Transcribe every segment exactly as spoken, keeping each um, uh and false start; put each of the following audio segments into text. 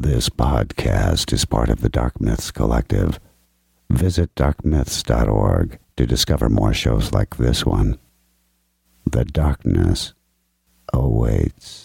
This podcast is part of the Dark Myths Collective. Visit dark myths dot org to discover more shows like this one. The darkness awaits.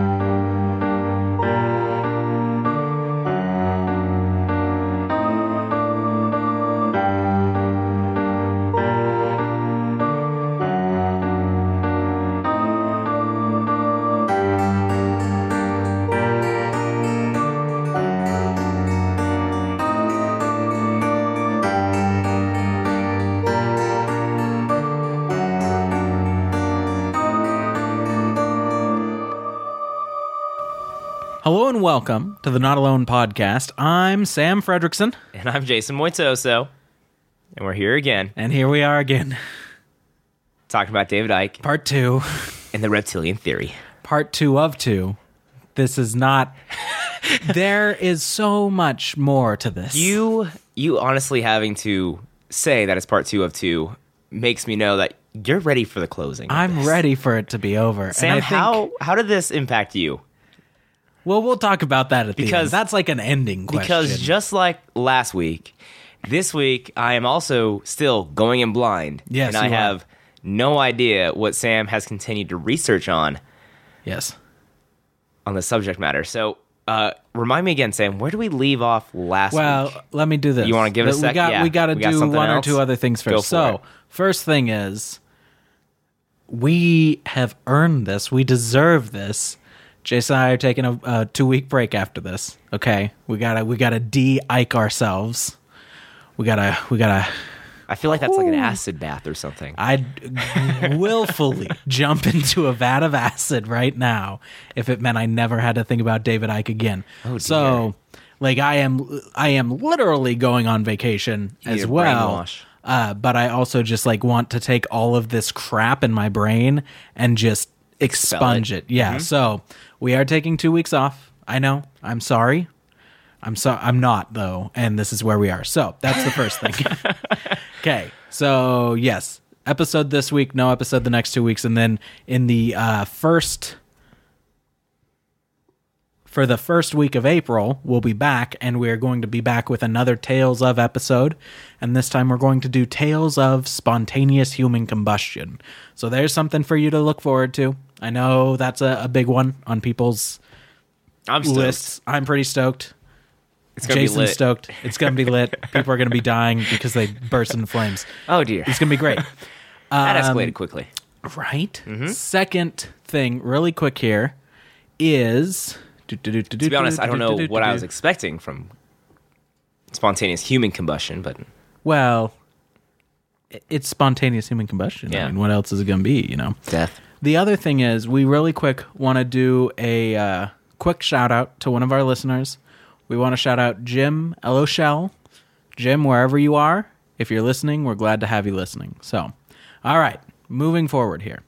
Hello and welcome to the Not Alone podcast. I'm Sam Fredrickson. And I'm Jason Moitoso. And we're here again. And here we are again. Talking about David Icke. Part two. And the reptilian theory. Part two of two. This is not... there is so much more to this. You, you honestly having to say that it's part two of two makes me know that you're ready for the closing. I'm this. ready for it to be over. Sam, and I think, how, how did this impact you? Well, we'll talk about that at the Because- end. That's like an ending question. Because just like last week, this week I am also still going in blind. Yes, and I you are. have no idea what Sam has continued to research on Yes. on the subject matter. So, uh, remind me again, Sam, where do we leave off last Well, week? let me do this. You wanna give it a We sec? got, Yeah. we got to We got do something one or else? two other things Go first. for So, it. first thing is, we have earned this. We deserve this. Jason and I are taking a, a two-week break after this. Okay, we gotta we gotta de-Ike ourselves. We gotta we gotta. I feel like that's like an Ooh. acid bath or something. I'd willfully jump into a vat of acid right now if it meant I never had to think about David Icke again. Oh, dear. So, like, I am I am literally going on vacation You need as a well. brainwash. Uh, but I also just like want to take all of this crap in my brain and just Expel expunge it. it. Yeah. So we are taking two weeks off. I know. I'm sorry. I'm so I'm not though, and this is where we are. So that's the first thing. Okay. So yes, episode this week, no episode the next two weeks, and then in the uh, first for the first week of April, we'll be back, and we're going to be back with another Tales of episode, and this time we're going to do Tales of Spontaneous Human Combustion. So there's something for you to look forward to. I know that's a, a big one on people's I'm stoked. lists. I'm pretty stoked. It's gonna Jason's be lit. stoked. It's going to be lit. People are going to be dying because they burst into flames. Oh dear, It's going to be great. that um, escalated quickly. Right? Mm-hmm. Second thing, really quick here, is... To To be honest, I don't know what I was expecting from spontaneous human combustion, but Well, i- it's spontaneous human combustion. Yeah. I mean, what else is it going to be, you know? death. The other thing is, we really quick want to do a uh, quick shout out to one of our listeners. We want to shout out Jim Eloshell. Jim, wherever you are, if you're listening, we're glad to have you listening. So, all right, moving forward here.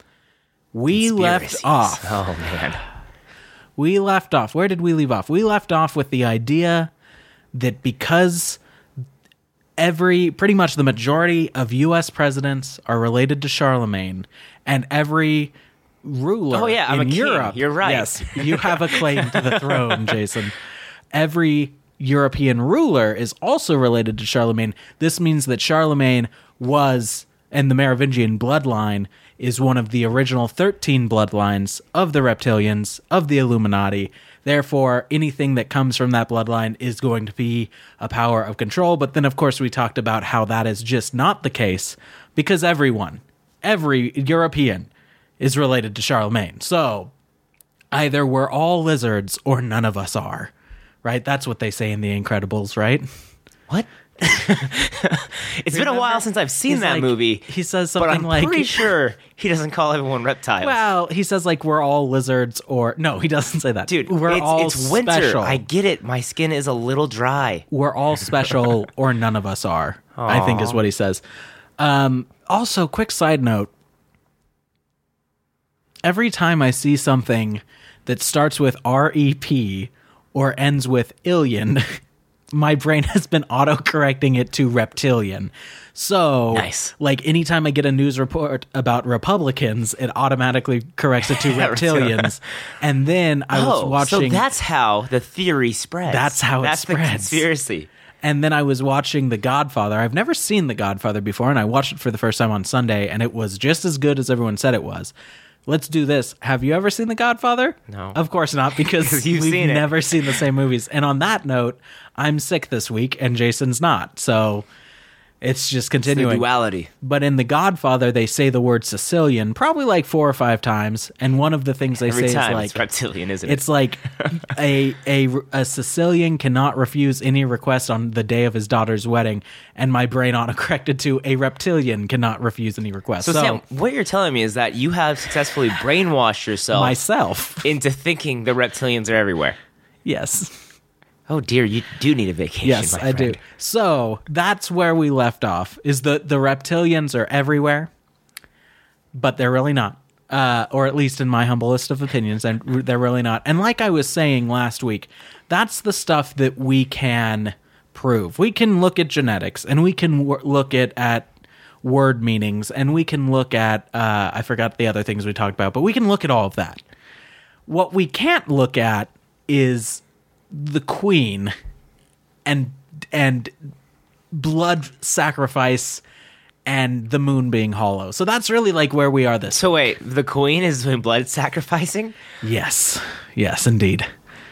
We left Conspiracies. off. Oh man, We left off. Where did we leave off? We left off with the idea that because every, pretty much the majority of U S presidents are related to Charlemagne, and every ruler Oh, yeah, I'm in a king. Europe, You're right. Yes, you have a claim to the throne, Jason. Every European ruler is also related to Charlemagne. This means that Charlemagne was, and the Merovingian bloodline is one of the original thirteen bloodlines of the reptilians, of the Illuminati. Therefore, anything that comes from that bloodline is going to be a power of control. But then, of course, we talked about how that is just not the case, because everyone, every European is related to Charlemagne. So either we're all lizards or none of us are, right? That's what they say in The Incredibles, right? what? It's been a while since I've seen He's that like- movie. He says but something I'm like, pretty sure he doesn't call everyone reptiles. well, he says like we're all lizards, or no, he doesn't say that. Dude, we're it's, all it's winter. special. I get it. My skin is a little dry. We're all special, or none of us are. I think is what he says. Um, also, quick side note: every time I see something that starts with R E P or ends with illion, my brain has been auto-correcting it to reptilian. So, Nice. like, anytime I get a news report about Republicans, it automatically corrects it to reptilians. And then I was Oh, watching... so that's how the theory spreads. That's how it that's spreads. the conspiracy. And then I was watching The Godfather. I've never seen The Godfather before, and I watched it for the first time on Sunday, and it was just as good as everyone said it was. Let's do this. Have you ever seen The Godfather? No. Of course not, because You've we've seen it. never seen the same movies. And on that note, I'm sick this week, and Jason's not. So it's just The continuing. duality. But in The Godfather, they say the word Sicilian probably like four or five times, and one of the things they Every say time is like it's reptilian, isn't it's it? like a, a a Sicilian cannot refuse any request on the day of his daughter's wedding, and my brain autocorrected to a reptilian cannot refuse any request. So, So, Sam, what you're telling me is that you have successfully brainwashed yourself myself, into thinking the reptilians are everywhere. yes, Oh dear, you do need a vacation. yes, my I do. friend. So that's where we left off. Is the the reptilians are everywhere, but they're really not. Uh, or at least in my humblest of opinions, and they're really not. And like I was saying last week, that's the stuff that we can prove. We can look at genetics, and we can w- look at, at word meanings, and we can look at, uh, I forgot the other things we talked about, but we can look at all of that. What we can't look at is the queen and and blood sacrifice and the moon being hollow. So that's really like where we are this. So wait, the queen is doing blood sacrificing? Yes. Yes, indeed.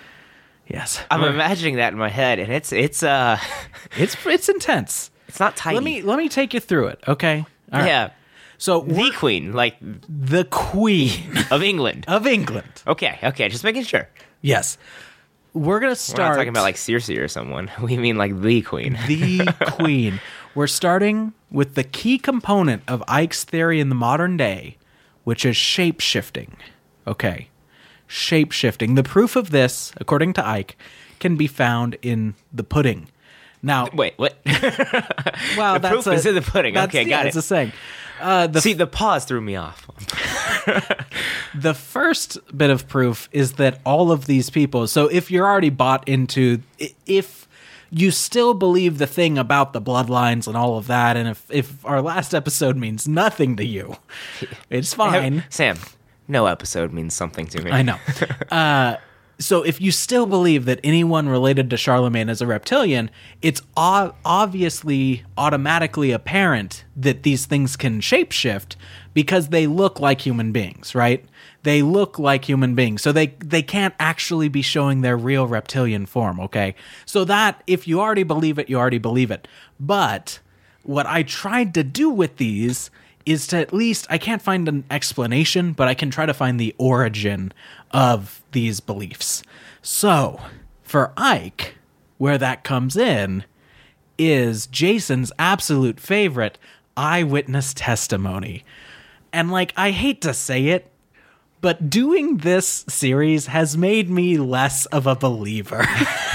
Yes. I'm We're- imagining that in my head, and it's it's uh it's it's intense. it's not tiny. Let me let me take you through it, okay? All right. yeah, So the we're- queen, like the queen of England. of England. Okay, okay, just making sure. Yes. We're going to We're start not talking about like Circe or someone. We mean like the queen. the queen. We're starting with the key component of Icke's theory in the modern day, which is shape-shifting. Okay. Shape-shifting. The proof of this, according to Icke, can be found in the pudding. Now, Wait, what? well, the that's proof a, is in the pudding. that's- Okay, yeah, got it's it. a saying. Uh, the See, the pause threw me off. The first bit of proof is that all of these people, so if you're already bought into, i- if you still believe the thing about the bloodlines and all of that, and if, if our last episode means nothing to you, it's fine. Sam, no episode means something to me. I know. Uh, so if you still believe that anyone related to Charlemagne is a reptilian, it's o- obviously automatically apparent that these things can shapeshift because they look like human beings, right? They look like human beings. So they, they can't actually be showing their real reptilian form, okay? So that, if you already believe it, you already believe it. But what I tried to do with these is to at least, I can't find an explanation, but I can try to find the origin of these beliefs. So, for Icke, where that comes in is Jason's absolute favorite, eyewitness testimony. And, like, I hate to say it, but doing this series has made me less of a believer.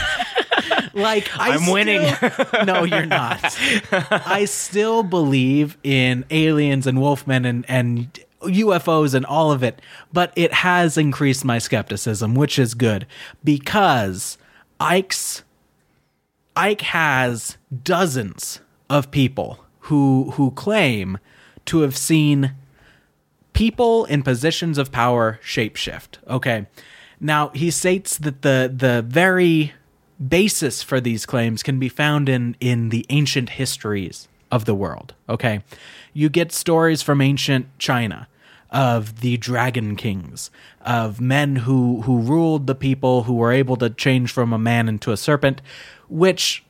Like, I I'm winning. still- no, you're not. I still believe in aliens and wolfmen and, and U F Os and all of it, but it has increased my skepticism, which is good because Ike's Icke has dozens of people who who claim to have seen people in positions of power shapeshift. Okay. Now, he states that the the very basis for these claims can be found in in the ancient histories of the world. Okay. You get stories from ancient China of the dragon kings, of men who who ruled the people, who were able to change from a man into a serpent, which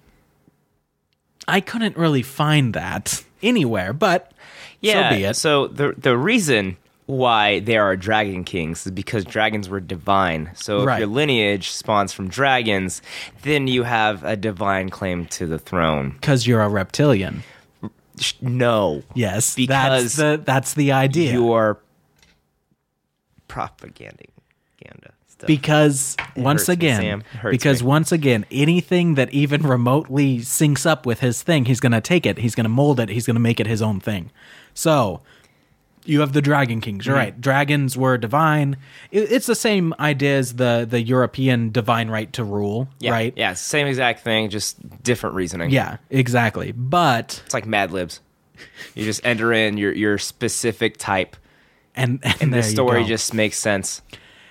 I couldn't really find that anywhere, but Yeah, so be it. so the the reason why there are dragon kings is because dragons were divine. So if Right. your lineage spawns from dragons, then you have a divine claim to the throne. Because you're a reptilian. Sh- No, Yes, Because that's the that's the idea. you're propaganding. Ganda stuff. Because It once hurts me, again, Sam. It hurts because me. once again, anything that even remotely syncs up with his thing, he's going to take it, he's going to mold it, he's going to make it his own thing. So, You have the Dragon Kings. You're Mhm. right. Dragons were divine. It, it's the same idea as the, the European divine right to rule, Yeah, right? yeah, same exact thing, just different reasoning. Yeah, exactly. But It's like Mad Libs. You just enter in your, your specific type, and, and, and there the you story go. just makes sense.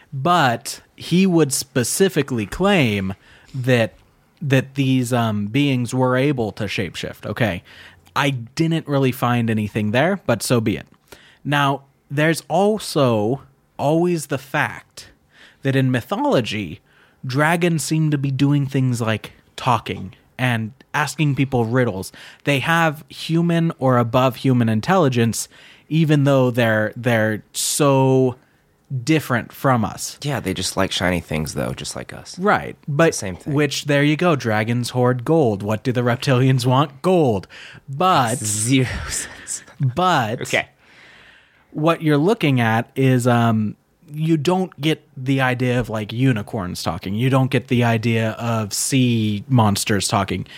But he would specifically claim that that these um, beings were able to shapeshift. Okay, I didn't really find anything there, but so be it. Now, there's also always the fact that in mythology, dragons seem to be doing things like talking and asking people riddles. They have human or above human intelligence, even though they're they're so different from us. Yeah, they just like shiny things, though, just like us. Right. But same thing. which, there you go, dragons hoard gold. What do the reptilians want? Gold. But Zero sense. but Okay. what you're looking at is um you don't get the idea of like unicorns talking. You don't get the idea of sea monsters talking.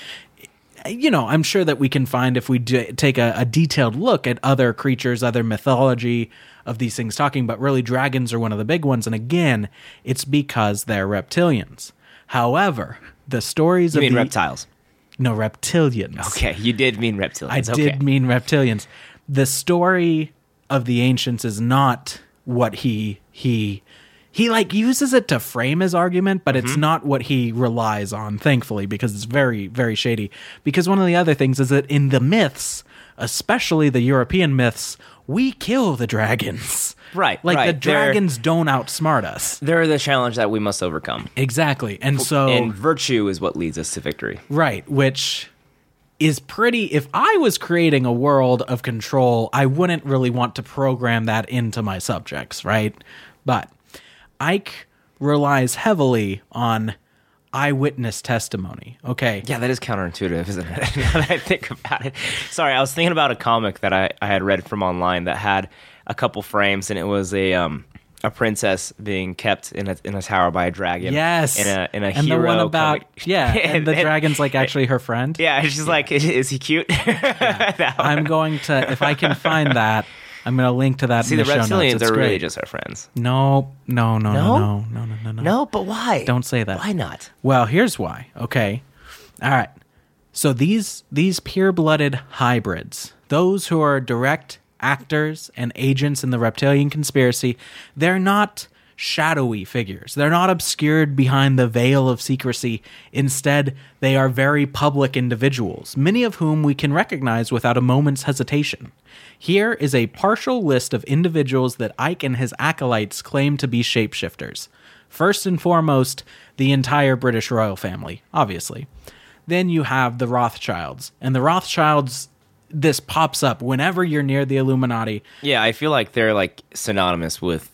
You know, I'm sure that we can find, if we do take a, a detailed look at other creatures, other mythology of these things talking, but really dragons are one of the big ones. And again, it's because they're reptilians. However, the stories You of mean the, reptiles. no, reptilians. Okay, you did mean reptilians. I okay. did mean reptilians. The story of the ancients is not what he he he like uses it to frame his argument, but it's not what he relies on, thankfully, because it's very, very shady. Because one of the other things is that in the myths, especially the European myths, we kill the dragons. Right, Like right. the They're- dragons don't outsmart us. They're the challenge that we must overcome. Exactly. And so And virtue is what leads us to victory. right, which is pretty. If I was creating a world of control, I wouldn't really want to program that into my subjects, right? But Ike relies heavily on eyewitness testimony. Okay. Yeah, that is counterintuitive, isn't it? Now that I think about it. Sorry, I was thinking about a comic that I, I had read from online that had a couple frames, and it was a um a princess being kept in a in a tower by a dragon. Yes. In a in a and hero the one about comic. yeah, and the dragon's like actually her friend. Yeah, and she's like, is, is he cute? That one. I'm going to, if I can find that, I'm going to link to that See, in the the, show notes. reptilians It's are really great. just our friends. No, no, no, No? no, no, no, no, no, no. No, but why? Don't say that. Why not? Well, here's why. Okay. All right. So these these pure-blooded hybrids, those who are direct actors and agents in the reptilian conspiracy, they're not shadowy figures. They're not obscured behind the veil of secrecy. Instead, they are very public individuals, many of whom we can recognize without a moment's hesitation. Here is a partial list of individuals that Ike and his acolytes claim to be shapeshifters. First and foremost, the entire British royal family, obviously. Then you have the Rothschilds. And the Rothschilds, this pops up whenever you're near the Illuminati. Yeah, I feel like they're like synonymous with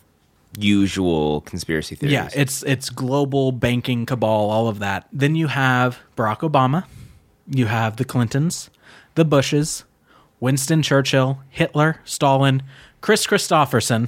usual conspiracy theories. Yeah, it's it's global banking cabal, all of that. Then you have Barack Obama. You have the Clintons, the Bushes, Winston Churchill, Hitler, Stalin, Chris Christopherson.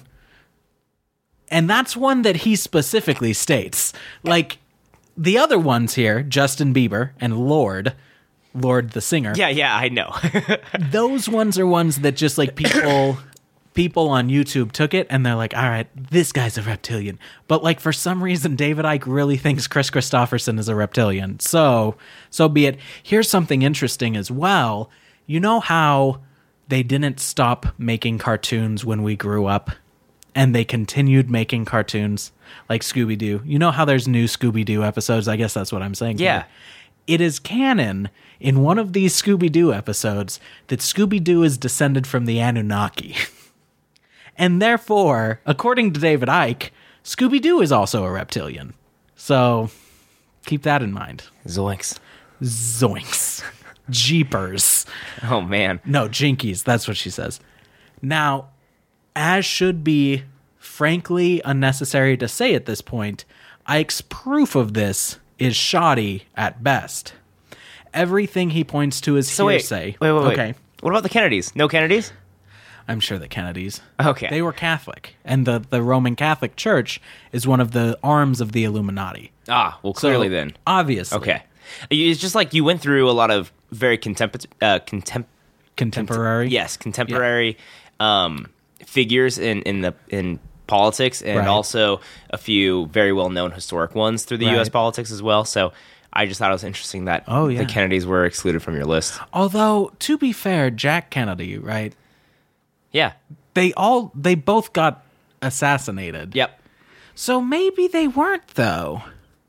And that's one that he specifically states. Like, the other ones here, Justin Bieber and Lord, Lord the singer. yeah, yeah, I know. Those ones are ones that just like people people on YouTube took it and they're like, all right, this guy's a reptilian. But like for some reason, David Icke really thinks Chris Christopherson is a reptilian. So, so be it. Here's something interesting as well. You know how they didn't stop making cartoons when we grew up and they continued making cartoons like Scooby-Doo? You know how there's new Scooby-Doo episodes? I guess that's what I'm saying. Yeah. here. It is canon in one of these Scooby-Doo episodes that Scooby-Doo is descended from the Anunnaki. And therefore, according to David Icke, Scooby-Doo is also a reptilian. So keep that in mind. Zoinks. Zoinks. Jeepers. Oh, man. No, jinkies. That's what she says. Now, as should be frankly unnecessary to say at this point, Icke's proof of this is shoddy at best. Everything he points to is So wait, hearsay. wait, wait, wait. Okay. What about the Kennedys? No Kennedys? I'm sure the Kennedys. Okay. They were Catholic, and the, the Roman Catholic Church is one of the arms of the Illuminati. Ah, well, clearly So, then. Obviously. Okay. It's just like you went through a lot of very contempt, uh, contempt, Contemporary. yes, contemporary um, figures in in the in politics, and Right. also a few very well known historic ones through the U S Right. politics as well. So I just thought it was interesting that Oh, yeah. the Kennedys were excluded from your list. Although, to be fair, Jack Kennedy, right? Yeah. They all they both got assassinated. Yep. So maybe they weren't though.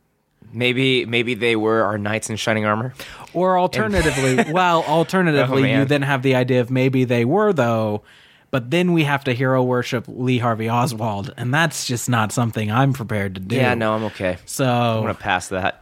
Maybe maybe they were our knights in shining armor. Or alternatively, well, alternatively, Oh, you man. then have the idea of maybe they were though, but then we have to hero worship Lee Harvey Oswald, and that's just not something I'm prepared to do. Yeah, no, I'm okay. I'm So gonna pass that.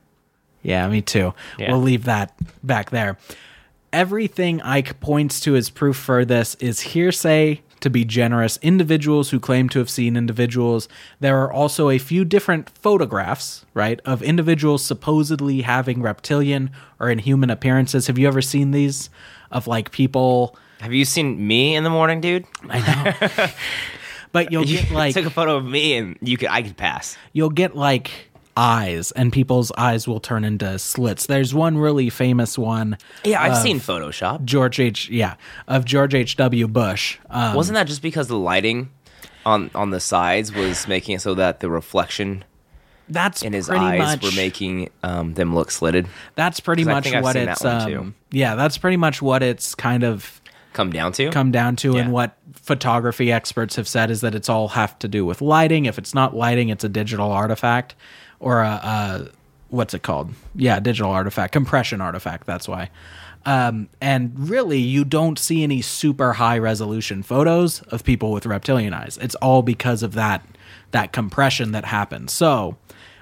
yeah, me too. Yeah. We'll leave that back there. Everything Ike points to as proof for this is hearsay, to be generous, individuals who claim to have seen individuals. There are also a few different photographs, right, of individuals supposedly having reptilian or inhuman appearances. Have you ever seen these? Of like people. Have you seen me in the morning, dude? I know. But you'll You get like took a photo of me, and you could I could pass. you'll get like eyes, and people's eyes will turn into slits. There's one really famous one. Yeah, I've of seen Photoshop. George H. Yeah, of George H W. Bush. Um, Wasn't that just because the lighting on on the sides was making it so that the reflection that's in his pretty eyes much, were making um, them look slitted? That's pretty 'Cause I much think I've what seen it's. that one, too. Um, yeah, that's pretty much what it's kind of Come down to come down to, Yeah. and what photography experts have said is that it's all have to do with lighting. If it's not lighting, it's a digital artifact, or a, a what's it called? Yeah, digital artifact, compression artifact. That's why. Um, and really, you don't see any super high resolution photos of people with reptilian eyes. It's all because of that that compression that happens. So,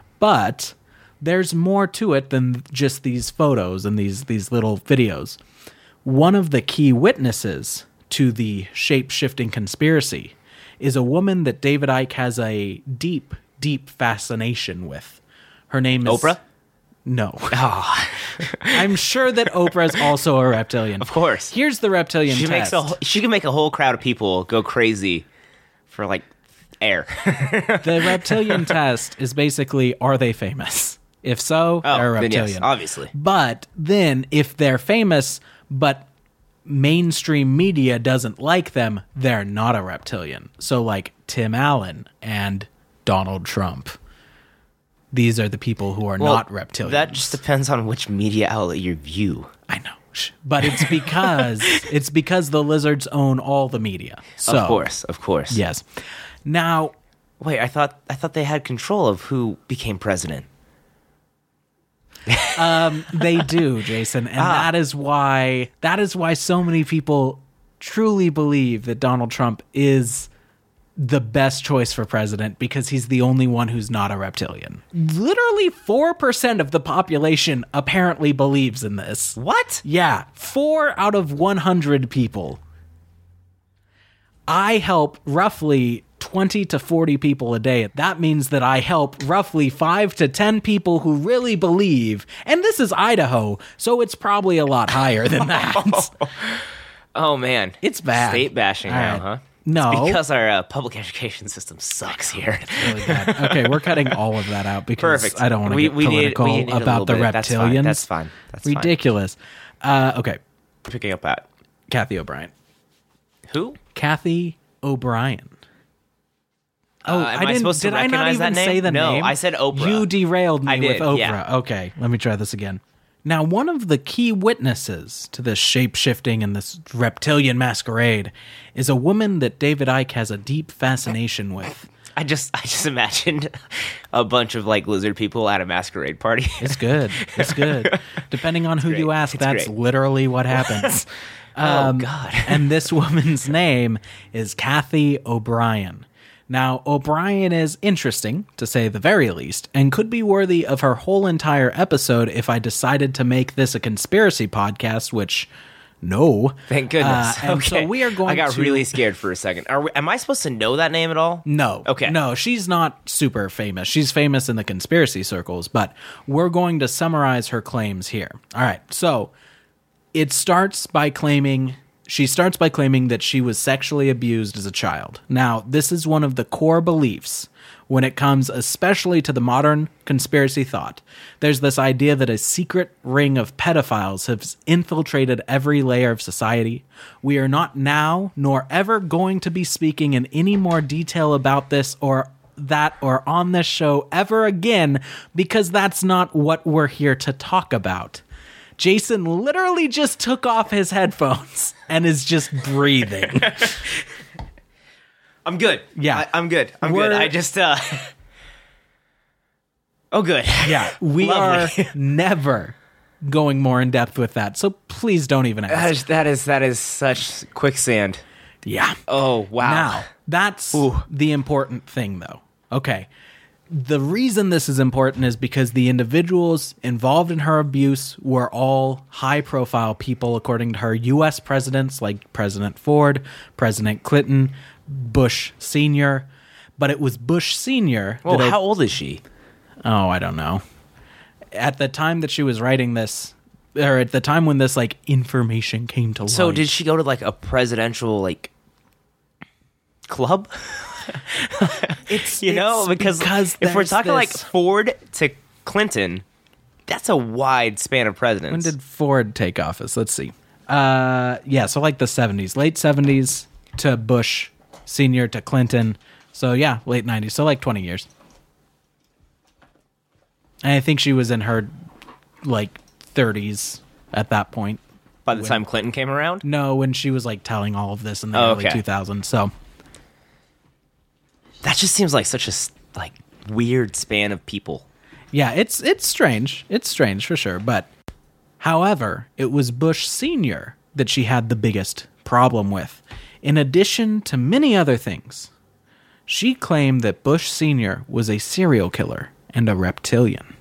but there's more to it than just these photos and these these little videos. One of the key witnesses to the shape-shifting conspiracy is a woman that David Icke has a deep, deep fascination with. Her name is Oprah. No. Oh, I'm sure that Oprah is also a reptilian. of course. Here's the reptilian She test. makes a whole- she can make a whole crowd of people go crazy for like air. The reptilian test is basically, are they famous? If so, Oh, they're a then reptilian. yes, obviously. But then if they're famous, but mainstream media doesn't like them, they're not a reptilian. So like Tim Allen and Donald Trump. These are the people who are Well, not reptilians. That just depends on which media outlet you view. I know. Shh. But it's because it's because the lizards own all the media. So, of course, of course. Yes. Now, Wait, I thought I thought they had control of who became president. they do, Jason, and Ah. that is why that is why so many people truly believe that Donald Trump is the best choice for president, because he's the only one who's not a reptilian. Literally four percent of the population apparently believes in this. What? Yeah, four out of one hundred people. I help roughly twenty to forty people a day. That means that I help roughly five to ten people who really believe. And this is Idaho, so it's probably a lot higher than that. Oh man, It's bad. State bashing All now, right. huh? No. It's because our uh, public education system sucks here. Really bad. Okay, we're cutting all of that out because Perfect. I don't want to We- get we need- political we need a about the little bit. That's fine. reptilians. That's fine. That's fine. Ridiculous. Uh, okay, Picking up at Kathy O'Brien. who? Kathy O'Brien. Oh, Uh, am I didn't. supposed to did I not recognize even that name? say the No, name? I said Oprah. You derailed me I with did, Oprah. yeah. Okay, let me try this again. Now, one of the key witnesses to this shape-shifting and this reptilian masquerade is a woman that David Icke has a deep fascination with. I just I just imagined a bunch of like lizard people at a masquerade party. It's good. It's good. Depending on who you great. ask, It's that's great. literally what happens. Oh, God. And this woman's name is Kathy O'Brien. Now, O'Brien is interesting, to say the very least, and could be worthy of her whole entire episode if I decided to make this a conspiracy podcast, which, no. Thank goodness. Uh, and okay. so we are going I got to... really scared for a second. Are we, am I supposed to know that name at all? No. Okay. No, she's not super famous. She's famous in the conspiracy circles, but we're going to summarize her claims here. All right. So it starts by claiming she starts by claiming that she was sexually abused as a child. Now, this is one of the core beliefs when it comes especially to the modern conspiracy thought. There's this idea that a secret ring of pedophiles has infiltrated every layer of society. We are not now nor ever going to be speaking in any more detail about this or that or on this show ever again, because that's not what we're here to talk about. Jason literally just took off his headphones and is just breathing. I'm good. Yeah. I, I'm good. I'm We're- good. I just, uh... oh, good. Yeah, we Lovely. are never going more in depth with that, so please don't even That ask. is, that is, that is such quicksand. Yeah. Oh, wow. Now, that's Ooh. the important thing, though. Okay. The reason this is important is because the individuals involved in her abuse were all high-profile people, according to her. U S presidents like President Ford, President Clinton, Bush Senior But it was Bush Senior Well, that how old is she? Oh, I don't know. At the time that she was writing this, or at the time when this, like, information came to light. So did she go to, like, a presidential, like, club? It's, You know, it's because, because if we're there's talking, like, this- Ford to Clinton, that's a wide span of presidents. When did Ford take office? Let's see. Uh, yeah, so like the seventies, late seventies to Bush Senior to Clinton. So yeah, late nineties. So like twenty years. And I think she was in her like thirties at that point. By the time Clinton came around? No, when she was like telling all of this in the Oh, early okay. two thousands. So That just seems like such a, s- like, weird span of people. yeah, it's it's strange. It's strange for sure. But however, it was Bush Senior that she had the biggest problem with. In addition to many other things, she claimed that Bush Senior was a serial killer and a reptilian.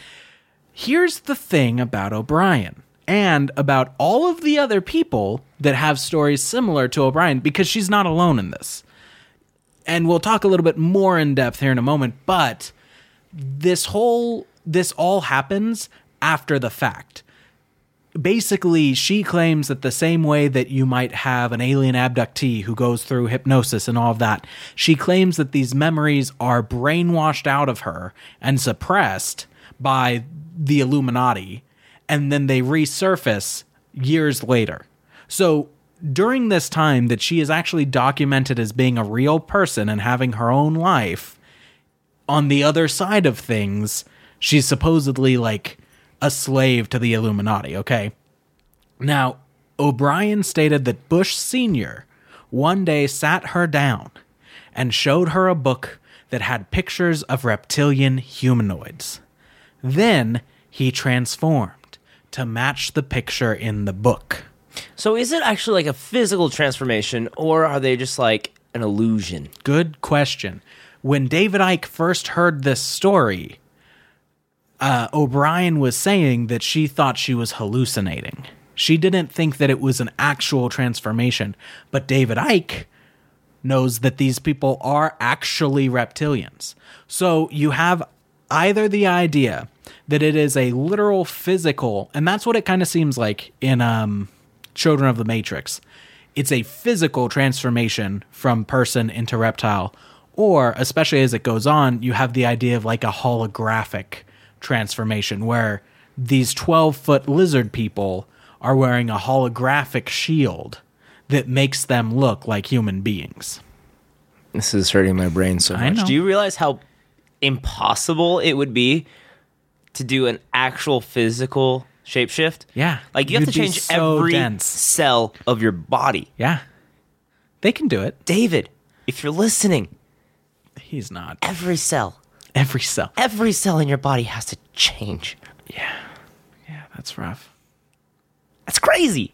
Here's the thing about O'Brien and about all of the other people that have stories similar to O'Brien, because she's not alone in this. And we'll talk a little bit more in depth here in a moment, but this whole, this all happens after the fact. Basically, she claims that the same way that you might have an alien abductee who goes through hypnosis and all of that, she claims that these memories are brainwashed out of her and suppressed by the Illuminati, and then they resurface years later. So during this time that she is actually documented as being a real person and having her own life, on the other side of things, she's supposedly like a slave to the Illuminati, okay? Now, O'Brien stated that Bush Senior one day sat her down and showed her a book that had pictures of reptilian humanoids. Then he transformed to match the picture in the book. So is it actually like a physical transformation, or are they just like an illusion? Good question. When David Icke first heard this story, uh, O'Brien was saying that she thought she was hallucinating. She didn't think that it was an actual transformation. But David Icke knows that these people are actually reptilians. So you have either the idea that it is a literal physical, and that's what it kind of seems like in um, Children of the Matrix. It's a physical transformation from person into reptile, or, especially as it goes on, you have the idea of like a holographic transformation where these twelve-foot lizard people are wearing a holographic shield that makes them look like human beings. This is hurting my brain so I much. know. Do you realize how impossible it would be to do an actual physical shapeshift? Yeah. Like, you have You'd to be change so every dense. cell of your body. Yeah. They can do it. David, if you're listening, He's not. every cell, Every cell. every cell in your body has to change. Yeah. Yeah, that's rough. That's crazy.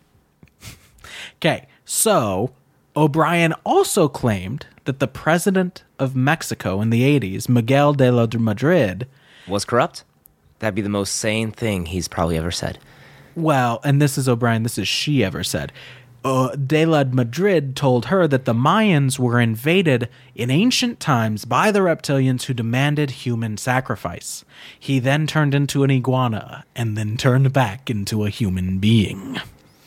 Okay, so O'Brien also claimed that the president of Mexico in the eighties, Miguel de la Madrid, Was corrupt? That'd be the most sane thing he's probably ever said. well, and this is O'Brien, this is she ever said, uh, de la Madrid told her that the Mayans were invaded in ancient times by the reptilians who demanded human sacrifice. He then turned into an iguana and then turned back into a human being.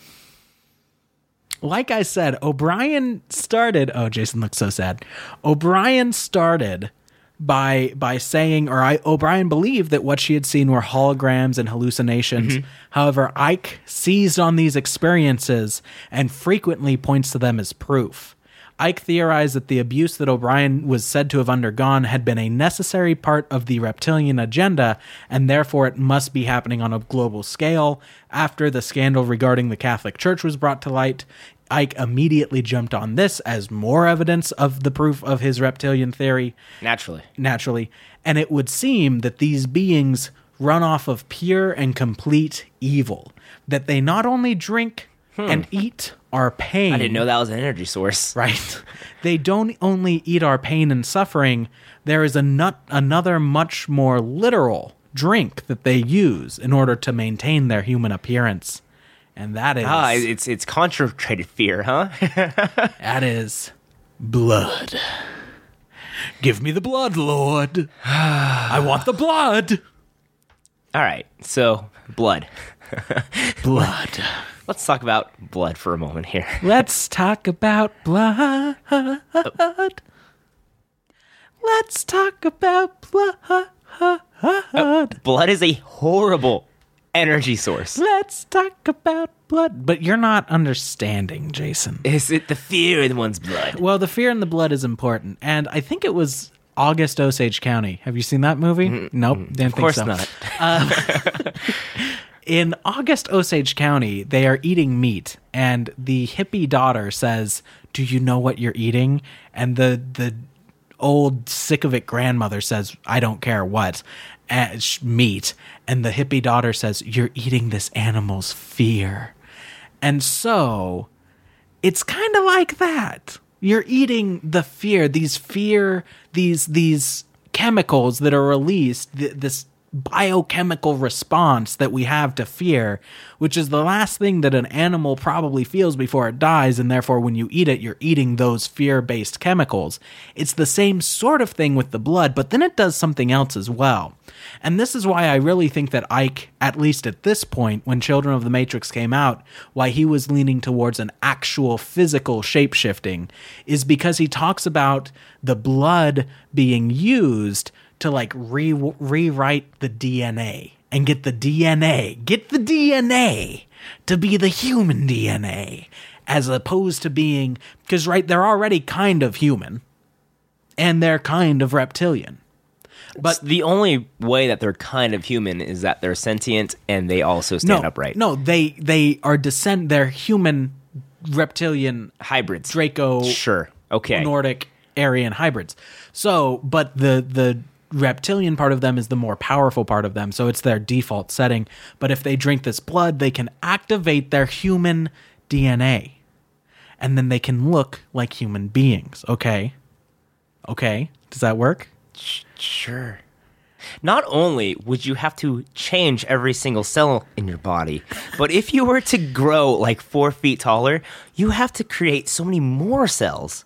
Like I said, O'Brien started... Oh, Jason looks so sad. O'Brien started by by saying, or I, O'Brien believed that what she had seen were holograms and hallucinations. Mm-hmm. However, Ike seized on these experiences and frequently points to them as proof. Ike theorized that the abuse that O'Brien was said to have undergone had been a necessary part of the reptilian agenda, and therefore it must be happening on a global scale. After the scandal regarding the Catholic Church was brought to light, Ike immediately jumped on this as more evidence of the proof of his reptilian theory. Naturally. Naturally. And it would seem that these beings run off of pure and complete evil, that they not only drink and eat our pain. I didn't know that was an energy source. Right. They don't only eat our pain and suffering. There is a nut, another much more literal drink that they use in order to maintain their human appearance. And that is... Ah, it's it's concentrated fear, huh? that is blood. Give me the blood, Lord. I want the blood. All right, so blood. Blood. Let's talk about blood for a moment here. Let's talk about blood. Let's talk about blood. Uh, blood is a horrible energy source. Let's talk about blood. But you're not understanding, Jason. Is it the fear in one's blood? Well, the fear in the blood is important. And I think it was August Osage County. Have you seen that movie? Mm-hmm. Nope. Didn't of course think so. not. Uh, in August Osage County, they are eating meat, and the hippie daughter says, "Do you know what you're eating?" And the the old sick of it grandmother says, "I don't care what." And meat. And the hippie daughter says, "You're eating this animal's fear." And so it's kind of like that. You're eating the fear, these fear, these these chemicals that are released, th- this biochemical response that we have to fear, which is the last thing that an animal probably feels before it dies, and therefore when you eat it, you're eating those fear-based chemicals. It's the same sort of thing with the blood, but then it does something else as well. And this is why I really think that Ike, at least at this point, when Children of the Matrix came out, why he was leaning towards an actual physical shape-shifting, is because he talks about the blood being used to like re- rewrite the D N A and get the D N A, get the D N A to be the human D N A, as opposed to being, because right, they're already kind of human and they're kind of reptilian. But the only way that they're kind of human is that they're sentient and they also stand no, upright. No, they they are descend. They're human reptilian hybrids. Draco, sure, okay, Nordic Aryan hybrids. So, but the the reptilian part of them is the more powerful part of them, so it's their default setting. But if they drink this blood, they can activate their human D N A, and then they can look like human beings. Okay, okay, does that work? Sure. Not only would you have to change every single cell in your body, but if you were to grow like four feet taller, you have to create so many more cells.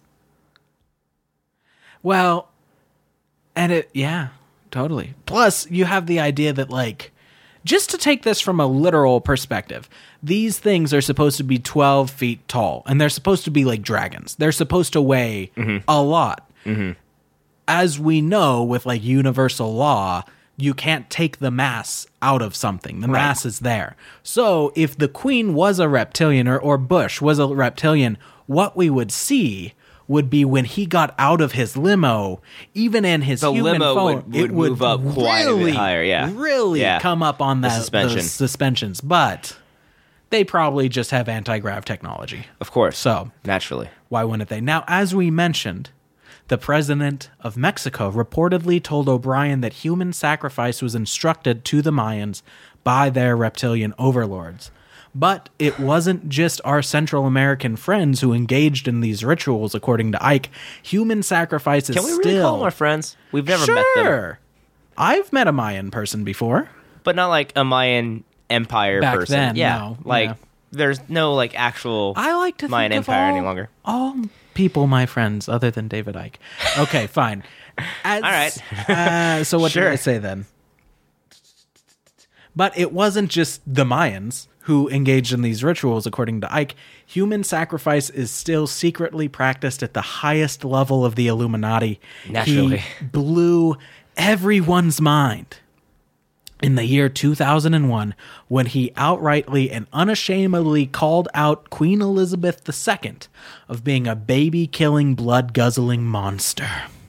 Well, and it, yeah, totally. Plus, you have the idea that, like, just to take this from a literal perspective, these things are supposed to be twelve feet tall, and they're supposed to be like dragons. They're supposed to weigh mm-hmm. a lot. Mm-hmm. As we know, with like universal law, you can't take the mass out of something. The right. mass is there. So if the Queen was a reptilian, or, or Bush was a reptilian, what we would see would be when he got out of his limo, even in his the human limo phone, would, would it would move up quite really, a bit higher. Yeah, really yeah. come up on that, the suspension. those suspensions. But they probably just have anti-grav technology. Of course. So naturally. Why wouldn't they? Now, as we mentioned, the president of Mexico reportedly told O'Brien that human sacrifice was instructed to the Mayans by their reptilian overlords. But it wasn't just our Central American friends who engaged in these rituals, according to Ike. Human sacrifice is still... Can we still... really call them our friends? We've never sure. met them. Sure. I've met a Mayan person before. But not like a Mayan Empire Back person. then, yeah, no. like yeah. there's no like actual I like to Mayan think Empire of all, any longer. All people, my friends, other than David Icke. Okay, fine. As, all right. uh, so what sure. did I say then? But it wasn't just the Mayans who engaged in these rituals, according to Icke. Human sacrifice is still secretly practiced at the highest level of the Illuminati. Naturally. He blew everyone's mind in the year two thousand one when he outrightly and unashamedly called out Queen Elizabeth the Second of being a baby-killing, blood-guzzling monster.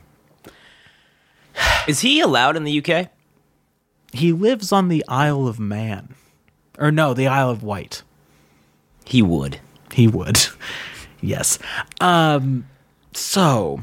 Is he allowed in the U K? He lives on the Isle of Man. Or no, the Isle of Wight. He would. He would. Yes. Um, so,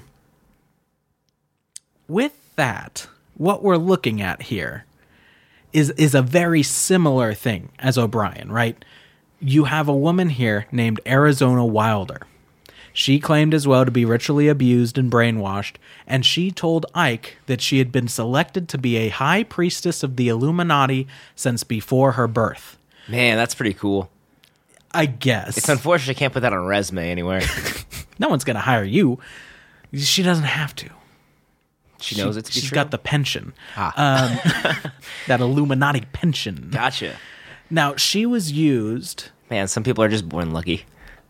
with that, what we're looking at here is is a very similar thing as O'Brien, right? You have a woman here named Arizona Wilder. She claimed as well to be ritually abused and brainwashed, and she told Icke that she had been selected to be a high priestess of the Illuminati since before her birth. Man, that's pretty cool. I guess. It's unfortunate I can't put that on a resume anywhere. No one's going to hire you. She doesn't have to. She knows it to be She's true? got the pension. Ah. Um, that Illuminati pension. Gotcha. Now, she was used... Man, some people are just born lucky.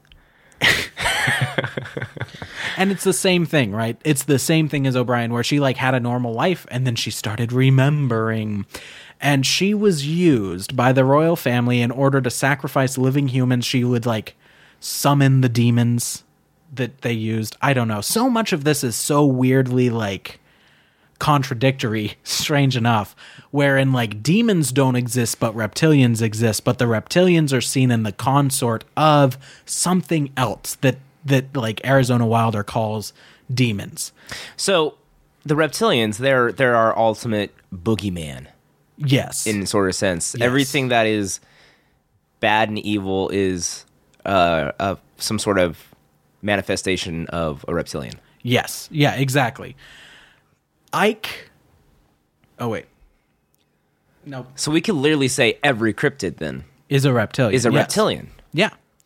And it's the same thing, right? It's the same thing as O'Brien, where she like had a normal life and then she started remembering. And she was used by the royal family in order to sacrifice living humans. She would like summon the demons that they used. I don't know. So much of this is so weirdly like contradictory, strange enough, wherein like demons don't exist but reptilians exist, but the reptilians are seen in the consort of something else that that like Arizona Wilder calls demons. So the reptilians, they're they're our ultimate boogeyman. Yes. In sort of sense. Yes. Everything that is bad and evil is uh, uh, some sort of manifestation of a reptilian. Yes. Yeah, exactly. Icke. Oh, wait. No. So we could literally say every cryptid then Is a reptilian. is a Yes. reptilian. Yeah.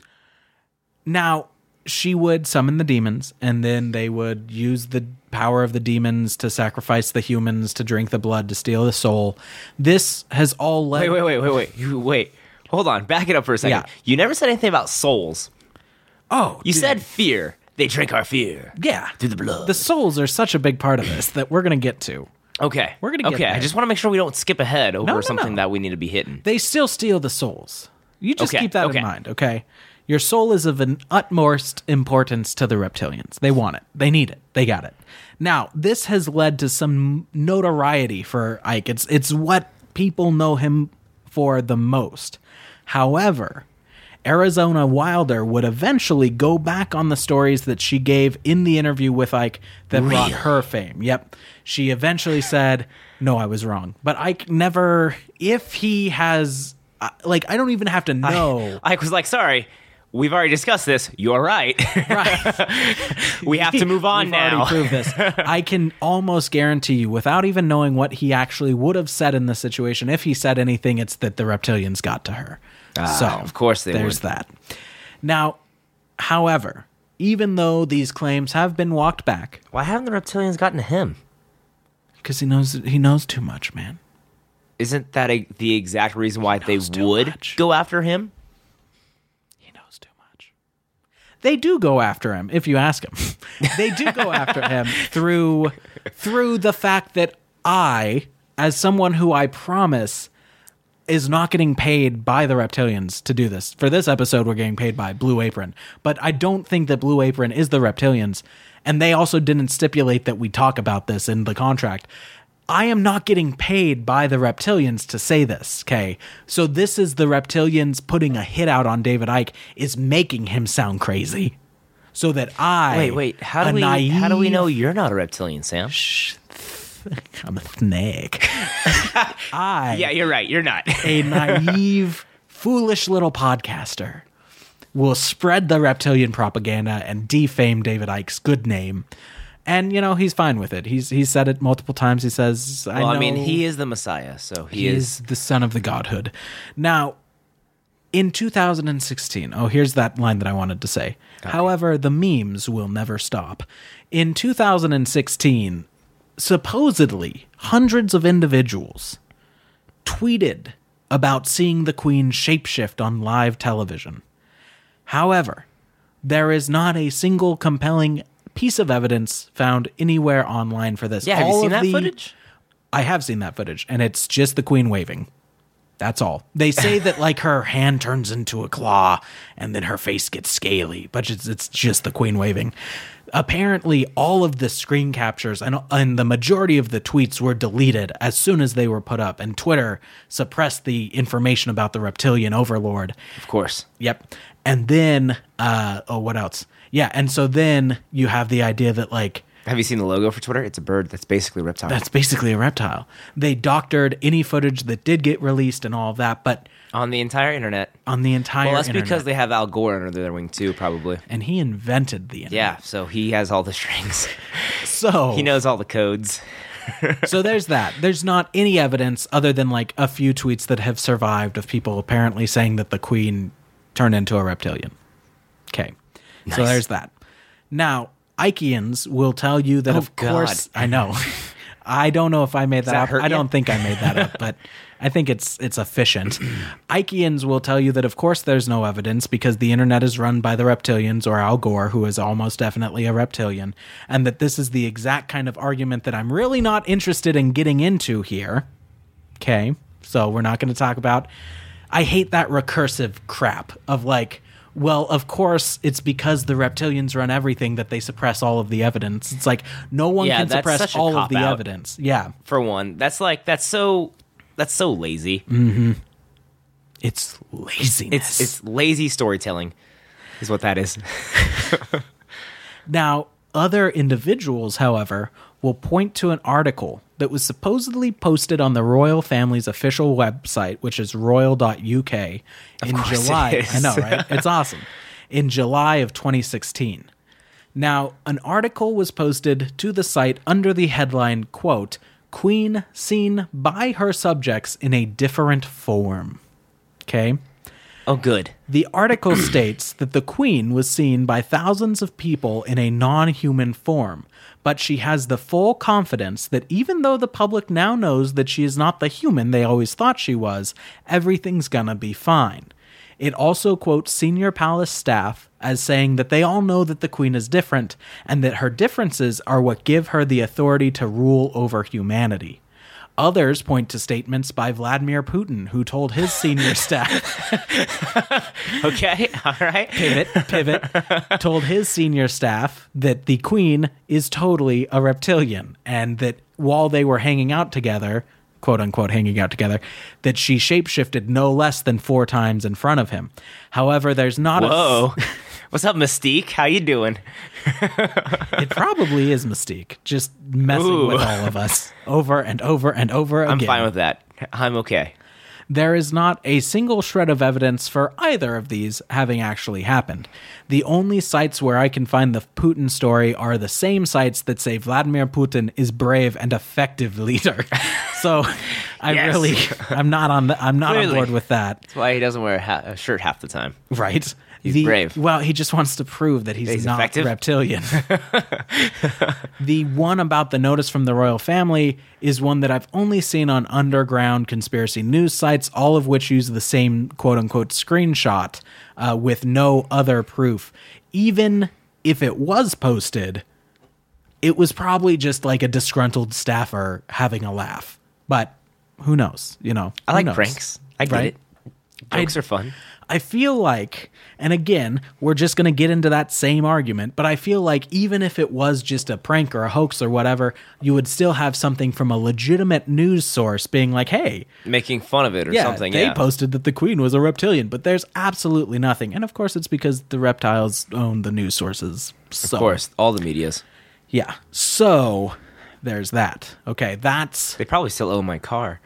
Now, she would summon the demons, and then they would use the power of the demons to sacrifice the humans, to drink the blood, to steal the soul. This has all led... Wait, wait, wait, wait, wait. You, wait. Hold on. Back it up for a second. Yeah. You never said anything about souls. Oh, You dude. said fear. They drink our fear. Yeah. Through the blood. The souls are such a big part of this that we're going to get to. Okay. We're gonna get Okay, I there. just want to make sure we don't skip ahead over No, no, something no. that we need to be hitting. They still steal the souls. You just Okay, keep that okay. in mind, okay? Your soul is of an utmost importance to the reptilians. They want it. They need it. They got it. Now, this has led to some notoriety for Icke. It's, it's what people know him for the most. However, Arizona Wilder would eventually go back on the stories that she gave in the interview with Icke that brought her fame. Yep. She eventually said, no, I was wrong. But Icke never, if he has, uh, like, I don't even have to know. I was like, sorry, we've already discussed this. You're right. Right. We have to move on We've now. already proved this. I can almost guarantee you, without even knowing what he actually would have said in the situation, if he said anything, it's that the reptilians got to her. so, of course they there's would. that. Now, however, even though these claims have been walked back, Why haven't the reptilians gotten to him? because he knows he knows too much, man. Isn't that a, the exact reason why they knows too would much. go after him? He knows too much. They do go after him, if you ask him. They do go after him through through the fact that I, as someone who I promise is not getting paid by the reptilians to do this. For this episode, we're getting paid by Blue Apron. But I don't think that Blue Apron is the reptilians. And they also didn't stipulate that we talk about this in the contract. I am not getting paid by the reptilians to say this, okay? So this is the reptilians putting a hit out on David Icke, is making him sound crazy. So that I... Wait, wait. How do a we naive, how do we know you're not a reptilian, Sam? Shh, I'm a snake. I... Yeah, you're right. You're not. a naive, foolish little podcaster will spread the reptilian propaganda and defame David Icke's good name. And, you know, he's fine with it. He's he's said it multiple times. He says, I well, know I mean, he is the Messiah, so he, he is. is the son of the godhood. Now, in two thousand sixteen, oh, here's that line that I wanted to say. However, the memes will never stop. In two thousand sixteen, supposedly, hundreds of individuals tweeted about seeing the Queen shapeshift on live television. However, there is not a single compelling piece of evidence found anywhere online for this. Yeah, have All you seen of that the- footage? I have seen that footage, and it's just the Queen waving. That's all. They say that like her hand turns into a claw and then her face gets scaly, but it's, it's just the Queen waving. Apparently, all of the screen captures and, and the majority of the tweets were deleted as soon as they were put up, and Twitter suppressed the information about the reptilian overlord. Of course. Yep. And then, uh, oh, what else? Yeah, and so then you have the idea that like, Have you seen the logo for Twitter? It's a bird that's basically a reptile. that's basically a reptile. They doctored any footage that did get released and all of that, but on the entire internet. on the entire Well, that's internet. because they have Al Gore under their wing too, probably. and he invented the internet. Yeah, so he has all the strings. So He knows all the codes. so there's that. There's not any evidence other than like a few tweets that have survived of people apparently saying that the Queen turned into a reptilian. Okay. So Nice. there's that. Now, Ikeans will tell you that Oh, of course God. I know. I don't know if I made that, that up. hurt I don't you? think I made that up, but I think it's it's efficient. Ikeans will tell you that of course there's no evidence because the internet is run by the reptilians or Al Gore, who is almost definitely a reptilian, and that this is the exact kind of argument that I'm really not interested in getting into here. Okay, so we're not going to talk about. I hate that recursive crap of like, well, of course, it's because the reptilians run everything that they suppress all of the evidence. It's like no one Yeah, can that's suppress such a all of the cop-out. evidence. Yeah, For one, that's like that's so that's so lazy. it's laziness. It's it's lazy storytelling, is what that is. Now, other individuals, however, will point to an article that was supposedly posted on the royal family's official website, which is royal dot U K, in course it July. is. I know, right? It's awesome. In July of twenty sixteen. Now, an article was posted to the site under the headline, quote, "Queen seen by her subjects in a different form." Okay? Oh, good. The article states that the Queen was seen by thousands of people in a non-human form, but she has the full confidence that even though the public now knows that she is not the human they always thought she was, everything's gonna be fine. It also quotes senior palace staff as saying that they all know that the Queen is different, and that her differences are what give her the authority to rule over humanity. Others point to statements by Vladimir Putin, who told his senior staff Okay, all right. pivot, pivot, told his senior staff that the Queen is totally a reptilian, and that while they were hanging out together, quote unquote hanging out together, that she shapeshifted no less than four times in front of him. However, there's not Whoa. What's up, Mystique? How you doing? a... It probably is Mystique, just messing Ooh. with all of us over and over and over again. I'm fine with that. I'm okay. There is not a single shred of evidence for either of these having actually happened. The only sites where I can find the Putin story are the same sites that say Vladimir Putin is brave and effective leader. So I Yes. really, I'm not on the, I'm not Clearly. on board with that. That's why he doesn't wear a, ha- a shirt half the time. Right? He's The- brave. Well, he just wants to prove that he's, He's not effective? reptilian. The one about the notice from the royal family is one that I've only seen on underground conspiracy news sites, all of which use the same quote-unquote screenshot uh, with no other proof. Even if it was posted, it was probably just like a disgruntled staffer having a laugh. But who knows? You know, I who like knows? pranks. I get Right? it. Jokes are fun. I feel like, and again, we're just going to get into that same argument, but I feel like even if it was just a prank or a hoax or whatever, you would still have something from a legitimate news source being like, hey, Making fun of it or yeah, something. they yeah. posted that the Queen was a reptilian, but there's absolutely nothing. And of course, it's because the reptiles own the news sources. So, Of course, all the medias. Yeah. So there's that. Okay, that's... They probably still own my car.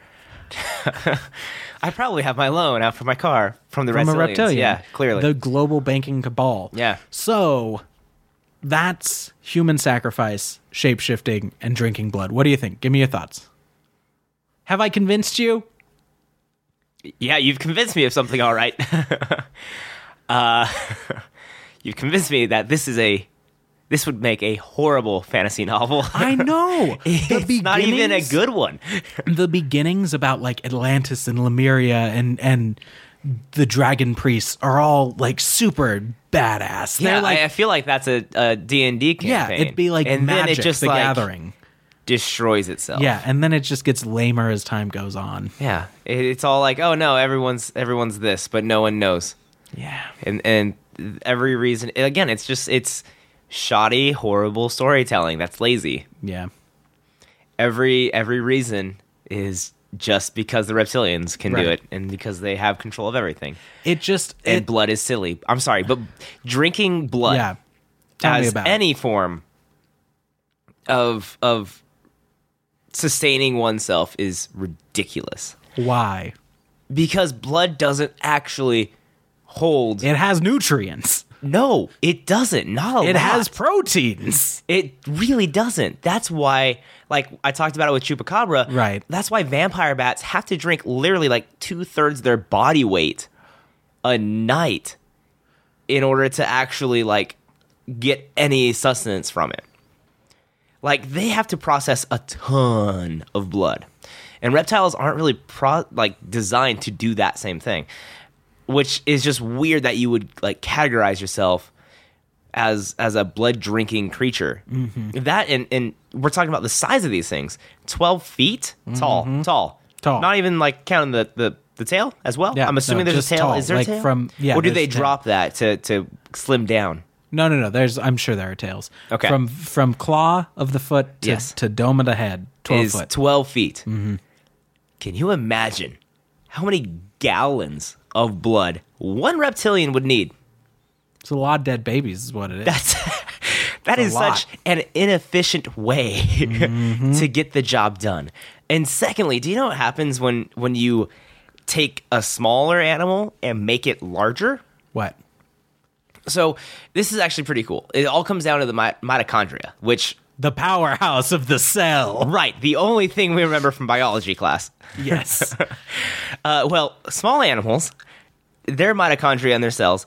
I probably have my loan out for my car from the from a reptilians. reptilian. Yeah, clearly. The global banking cabal. Yeah. So that's human sacrifice, shape-shifting, and drinking blood. What do you think? Give me your thoughts. Have I convinced you? Yeah, you've convinced me of something, all right. uh, you've convinced me that this is a this would make a horrible fantasy novel. I know. It's The not even a beginnings- good one. The beginnings about like Atlantis and Lemuria and and the dragon priests are all like super badass. They're Yeah, like I, I feel like that's a, a D and D yeah, campaign. it'd be like and Magic: then it just the like Gathering. destroys itself. Yeah, and then it just gets lamer as time goes on. Yeah, it, it's all like, oh no, everyone's everyone's this, but no one knows. Yeah. And and every reason again, it's just it's shoddy, horrible storytelling. That's lazy. Yeah. Every every reason is just because the reptilians can Right. do it and because they have control of everything. It just And it, blood is silly. I'm sorry, but drinking blood yeah. Tell me as about it. any form of of sustaining oneself is ridiculous. Why? Because blood doesn't actually hold. It has nutrients. No, it doesn't. Not a It lot. has proteins. It really doesn't. That's why, like I talked about it with Chupacabra. Right. That's why vampire bats have to drink literally like two thirds their body weight a night in order to actually like get any sustenance from it. Like they have to process a ton of blood, and reptiles aren't really pro- like designed to do that same thing, which is just weird that you would like categorize yourself as as a blood drinking creature. Mm-hmm. That and and we're talking about the size of these things: twelve feet tall, tall, Tall. Not even like counting the the, the tail as well. Yeah, I'm assuming no, there's just a tail. tall, Is there like a tail? from- yeah, or do there's they a tail. drop that to to slim down? No, no, no. There's I'm sure there are tails. Okay. From from claw of the foot to, Yes. to dome of the head. Twelve Is foot. twelve feet. Mm-hmm. Can you imagine how many gallons of blood one reptilian would need? It's a lot of dead babies is what it is. That's that It's is a lot. such an inefficient way Mm-hmm. to get the job done. And secondly, do you know what happens when when you take a smaller animal and make it larger? What? So this is actually pretty cool. It all comes down to the mi- mitochondria, which The powerhouse of the cell. right, the only thing we remember from biology class. Yes. Uh, well, small animals, their mitochondria and their cells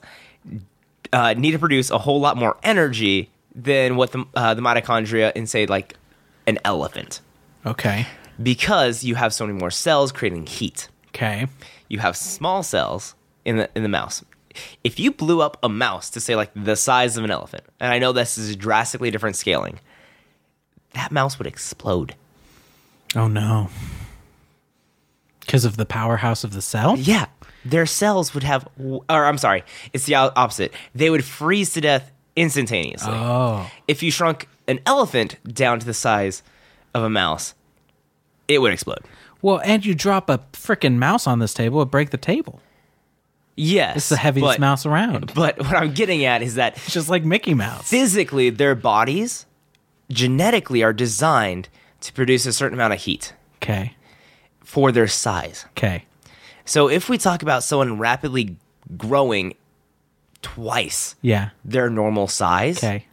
uh, need to produce a whole lot more energy than what the, uh, the mitochondria in, say, like an elephant. Okay. Because you have so many more cells creating heat. Okay. You have small cells in the in the mouse. If you blew up a mouse to, say, like the size of an elephant, and I know this is drastically different scaling, that mouse would explode. Oh no. Because of the powerhouse of the cell? Yeah, their cells would have, or I'm sorry, it's the opposite. They would freeze to death instantaneously. Oh. If you shrunk an elephant down to the size of a mouse, it would explode. Well, and you drop a freaking mouse on this table, it break the table. Yes, It's the heaviest but, mouse around. But what I'm getting at is that It's just like Mickey Mouse. physically, their bodies genetically are designed to produce a certain amount of heat Okay. for their size. Okay. So if we talk about someone rapidly growing twice Yeah. their normal size, Okay.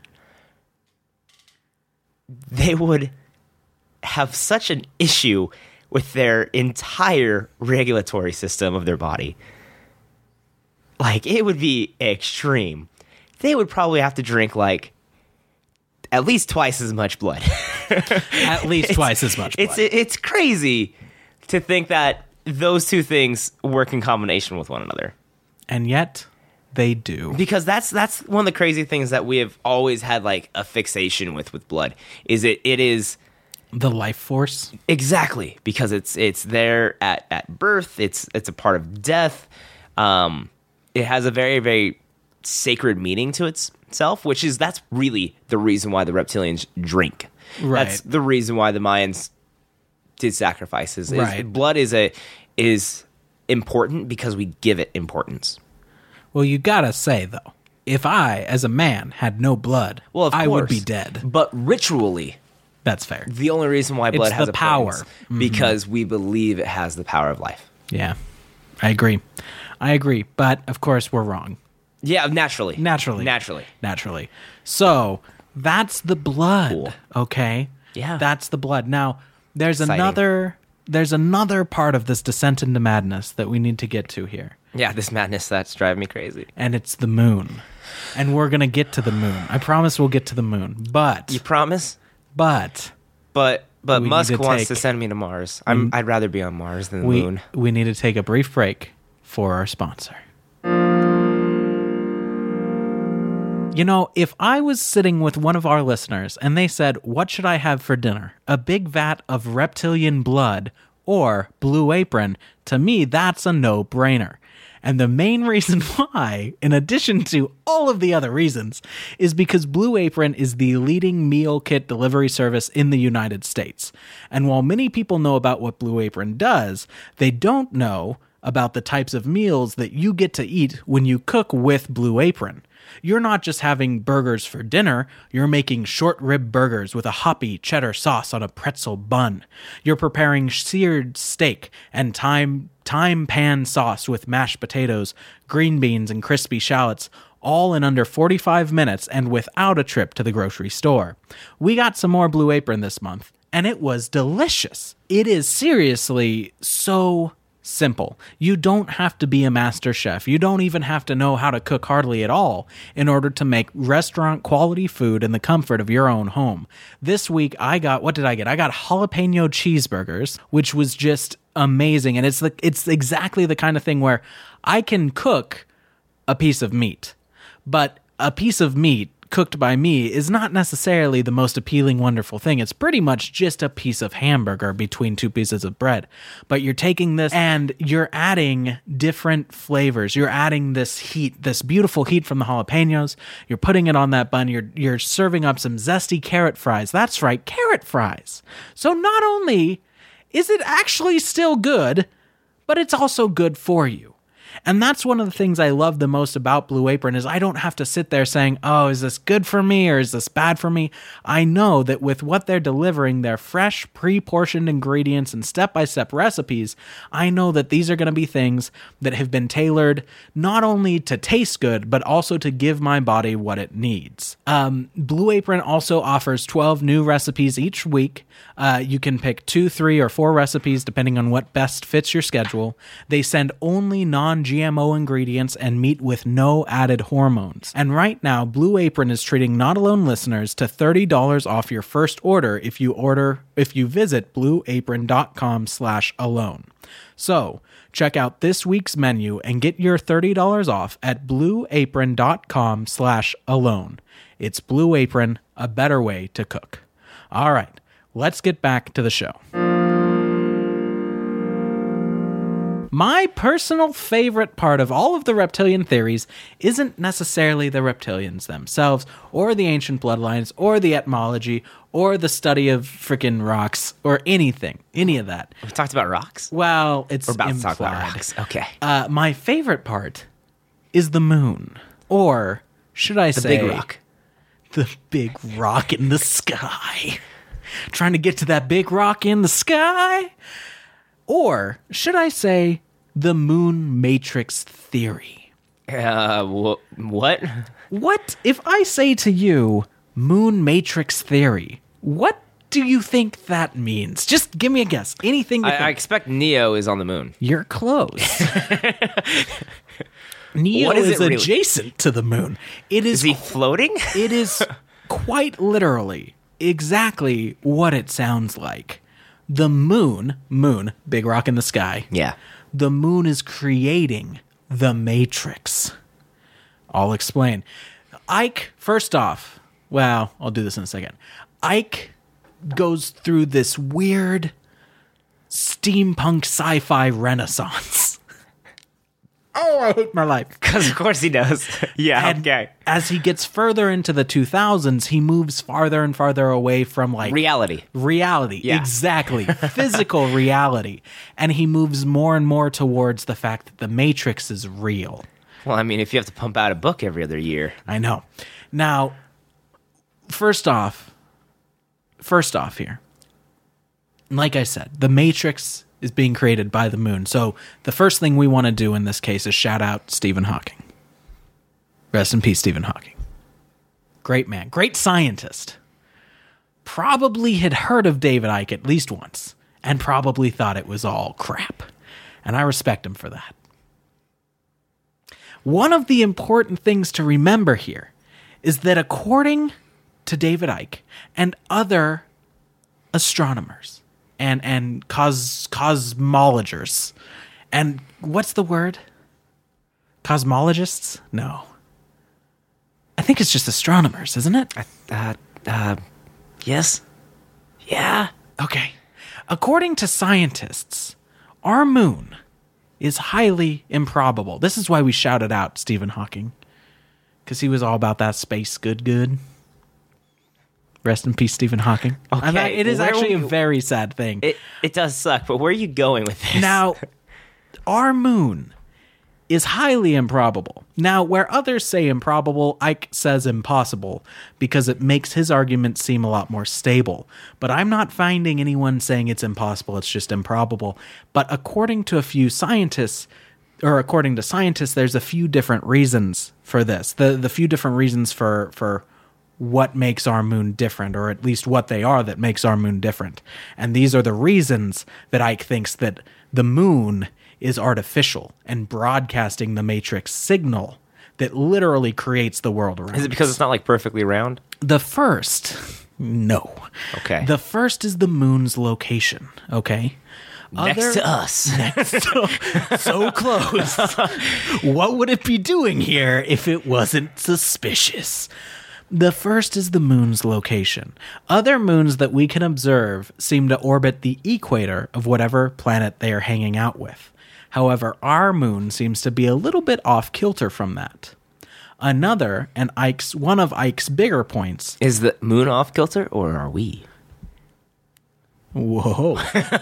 they would have such an issue with their entire regulatory system of their body. Like, it would be extreme. They would probably have to drink, like, at least twice as much blood. At least twice as much blood. It's it's crazy to think that those two things work in combination with one another. And yet, they do. Because that's that's one of the crazy things that we have always had, like, a fixation with with blood. Is it it is... The life force. Exactly, because it's it's there at, at birth. It's it's a part of death. Um, it has a very very sacred meaning to itself, which is that's really the reason why the reptilians drink. Right. That's the reason why the Mayans did sacrifices. Is Right. Blood is a is important because we give it importance. Well, you gotta say, though, if I, as a man, had no blood, Well, of I would course. be dead. But ritually, That's fair. the only reason why blood It's has the a power. power because we believe it has the power of life. Yeah. I agree. I agree. But, of course, we're wrong. Yeah, naturally. Naturally. Naturally. Naturally. So, that's the blood. Cool. Okay? Yeah. That's the blood. Now, there's Exciting. another there's another part of this descent into madness that we need to get to here. Yeah, this madness that's driving me crazy. And it's the moon. And we're going to get to the moon. I promise we'll get to the moon. But... You promise? But... But but We Musk need to wants take- to send me to Mars. I'm, I'd rather be on Mars than the we, moon. we need to take a brief break for our sponsor. You know, if I was sitting with one of our listeners and they said, what should I have for dinner? A big vat of reptilian blood or Blue Apron? To me, that's a no-brainer. And the main reason why, in addition to all of the other reasons, is because Blue Apron is the leading meal kit delivery service in the United States. And while many people know about what Blue Apron does, they don't know about the types of meals that you get to eat when you cook with Blue Apron. You're not just having burgers for dinner, you're making short rib burgers with a hoppy cheddar sauce on a pretzel bun. You're preparing seared steak and thyme, thyme pan sauce with mashed potatoes, green beans, and crispy shallots, all in under forty-five minutes and without a trip to the grocery store. We got some more Blue Apron this month, and it was delicious. It is seriously so simple. You don't have to be a master chef. You don't even have to know how to cook hardly at all in order to make restaurant quality food in the comfort of your own home. This week I got, what did I get? I got jalapeno cheeseburgers, which was just amazing. And it's the, it's exactly the kind of thing where I can cook a piece of meat, but a piece of meat cooked by me is not necessarily the most appealing, wonderful thing. It's pretty much just a piece of hamburger between two pieces of bread. But you're taking this and you're adding different flavors. You're adding this heat, this beautiful heat from the jalapenos. You're putting it on that bun. You're you're serving up some zesty carrot fries. That's right, carrot fries. So not only is it actually still good, but it's also good for you. And that's one of the things I love the most about Blue Apron is I don't have to sit there saying, oh, is this good for me or is this bad for me? I know that with what they're delivering, their fresh, pre-portioned ingredients and step-by-step recipes, I know that these are going to be things that have been tailored not only to taste good, but also to give my body what it needs. Um, Blue Apron also offers twelve new recipes each week. Uh, you can pick two, three, or four recipes depending on what best fits your schedule. They send only non-G M O ingredients and meat with no added hormones. And right now, Blue Apron is treating Not Alone listeners to thirty dollars off your first order if you order if you visit blueapron.com slash alone. So, check out this week's menu and get your thirty dollars off at blueapron.com slash alone. It's Blue Apron, a better way to cook. All right. Let's get back to the show. My personal favorite part of all of the reptilian theories isn't necessarily the reptilians themselves, or the ancient bloodlines, or the etymology, or the study of freaking rocks, or anything, any of that. We talked about rocks? Well, it's We're about implied. to talk about rocks. Okay. Uh, my favorite part is the moon, or should I The say... big rock. The big rock in the sky. Trying to get to that big rock in the sky? Or should I say the moon matrix theory? Uh, wh- what? What if I say to you moon matrix theory? What do you think that means? Just give me a guess. Anything you I, think. I expect Neo is on the moon. You're close. Neo What is is, it really? adjacent to the moon. It is Is he floating? It is quite literally exactly what it sounds like. The moon, moon, big rock in the sky. Yeah. The moon is creating the Matrix. I'll explain. Ike, first off, well, I'll do this in a second. Ike goes through this weird steampunk sci-fi renaissance. Oh, I hate my life. Because of course he does. Yeah, And okay. as he gets further into the two thousands, he moves farther and farther away from like Reality. reality. Yeah. Exactly. Physical reality. And he moves more and more towards the fact that the Matrix is real. Well, I mean, if you have to pump out a book every other year. I know. Now, first off, first off here, like I said, the Matrix is being created by the moon. So the first thing we want to do in this case is shout out Stephen Hawking. Rest in peace, Stephen Hawking. Great man. Great scientist. Probably had heard of David Icke at least once. and probably thought it was all crap. And I respect him for that. One of the important things to remember here is that according to David Icke and other astronomers and, and cos, cosmologists, and what's the word? Cosmologists? No. I think it's just astronomers, isn't it? Uh, uh, yes. Yeah. Okay. According to scientists, our moon is highly improbable. This is why we shouted out Stephen Hawking, because he was all about that space good good. Rest in peace, Stephen Hawking. Okay, And I- it is where actually were a very sad thing. It it does suck, but where are you going with this? Now, our moon is highly improbable. Now, where others say improbable, Icke says impossible because it makes his argument seem a lot more stable. But I'm not finding anyone saying it's impossible, it's just improbable. But according to a few scientists, or according to scientists, there's a few different reasons for this. The the few different reasons for for what makes our moon different, or at least what they are that makes our moon different. And these are the reasons that Icke thinks that the moon is artificial and broadcasting the matrix signal that literally creates the world around Is it because us. it's not like perfectly round? The first, no. Okay. The first is the moon's location, okay? Next Other- to us. so, so close. What would it be doing here if it wasn't suspicious? The first is the moon's location. Other moons that we can observe seem to orbit the equator of whatever planet they are hanging out with. However, our moon seems to be a little bit off kilter from that. Another, and Ike's one of Ike's bigger points. Is the moon off kilter, or are we? Whoa.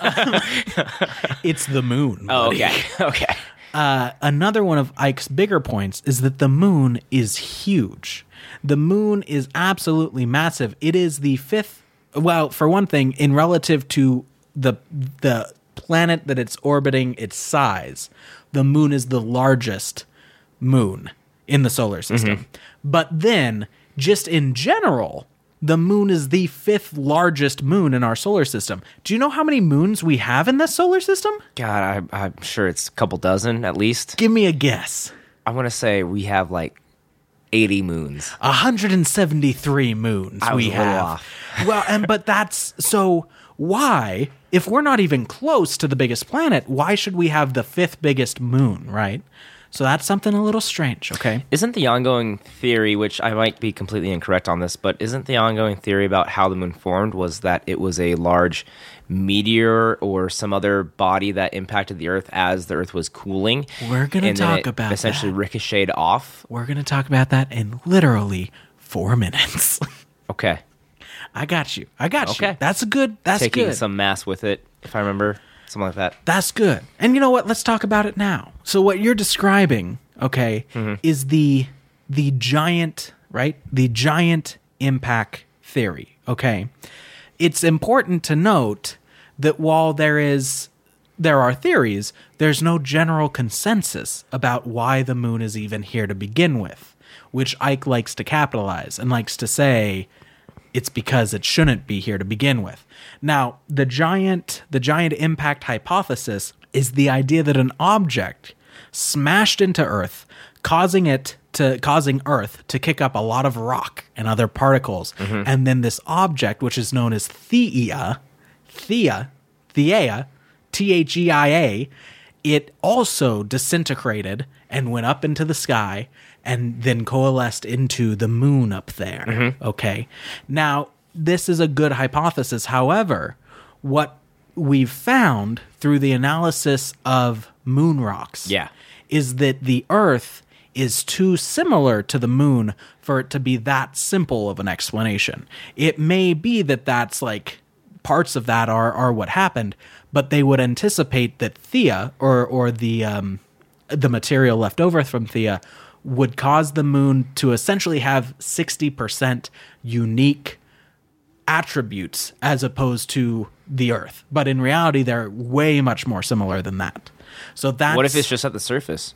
It's the moon. Oh, buddy. okay. Okay. Uh, another one of Ike's bigger points is that the moon is huge. The moon is absolutely massive. It is the fifth, well, for one thing, in relative to the the planet that it's orbiting, its size, the moon is the largest moon in the solar system. Mm-hmm. But then, just in general, the moon is the fifth largest moon in our solar system. Do you know how many moons we have in this solar system? God, I, I'm sure it's a couple dozen at least. Give me a guess. I want to say we have like eighty moons. one hundred seventy-three moons I was we a little have. off. Well, and but that's so why, if we're not even close to the biggest planet, why should we have the fifth biggest moon, right? So that's something a little strange, okay? Isn't the ongoing theory, which I might be completely incorrect on this, but isn't the ongoing theory about how the moon formed was that it was a large meteor or some other body that impacted the Earth as the Earth was cooling? We're gonna and then talk it about essentially that. ricocheted off. We're going to talk about that in literally four minutes. Okay. I got you. I got you. Okay. That's a good. That's Taking good. some mass with it, if I remember. Something like that. That's good. And you know what? Let's talk about it now. So what you're describing, okay, Mm-hmm. is the the giant, right? The giant impact theory, okay? It's important to note that while there is there are theories, there's no general consensus about why the moon is even here to begin with, which Icke likes to capitalize and likes to say it's because it shouldn't be here to begin with. Now, the giant the giant impact hypothesis is the idea that an object smashed into Earth, causing it to causing Earth to kick up a lot of rock and other particles, and then this object, which is known as Theia, Theia, Theia, T H E I A, it also disintegrated and went up into the sky and then coalesced into the moon up there. Okay. Now, this is a good hypothesis. However, what we've found through the analysis of moon rocks Yeah. is that the Earth is too similar to the moon for it to be that simple of an explanation. It may be that that's like parts of that are, are what happened, but they would anticipate that Theia or or the um, the material left over from Theia would cause the moon to essentially have sixty percent unique attributes as opposed to the Earth. But in reality, they're way much more similar than that. So that's What if it's just at the surface?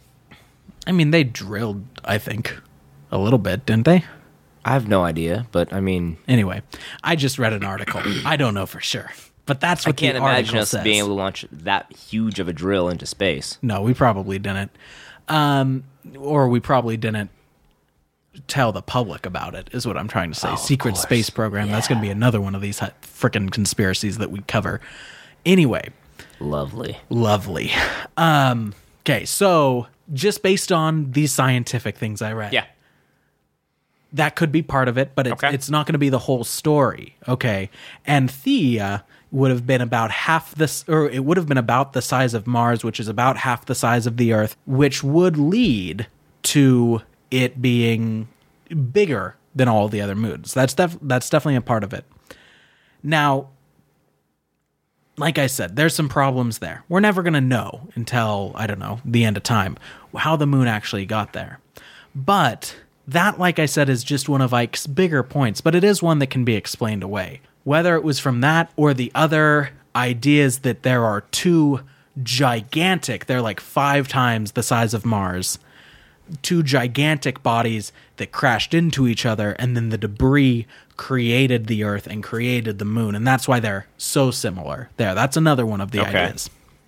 I mean, they drilled, I think, a little bit, didn't they? I have no idea, but I mean, Anyway, I just read an article. I don't know for sure. But that's I what can't the imagine article us says. being able to launch that huge of a drill into space. No, we probably didn't. Um, or we probably didn't tell the public about it, is what I'm trying to say. Oh, of Secret course. space program. That's Yeah. going to be another one of these freaking conspiracies that we cover. Anyway, Lovely. lovely. Um, okay, so just based on these scientific things I read. Yeah. That could be part of it, but it's, Okay. it's not going to be the whole story. Okay. And Theia would have been about half this, or it would have been about the size of Mars, which is about half the size of the Earth, which would lead to it being bigger than all the other moons. That's def- that's definitely a part of it. Now, like I said, there's some problems there. We're never going to know until, I don't know, the end of time, how the moon actually got there. But that, like I said, is just one of Ike's bigger points, but it is one that can be explained away. Whether it was from that or the other ideas that there are two gigantic, they're like five times the size of Mars, two gigantic bodies that crashed into each other, and then the debris created the Earth and created the moon, and that's why they're so similar. There, that's another one of the Okay. ideas.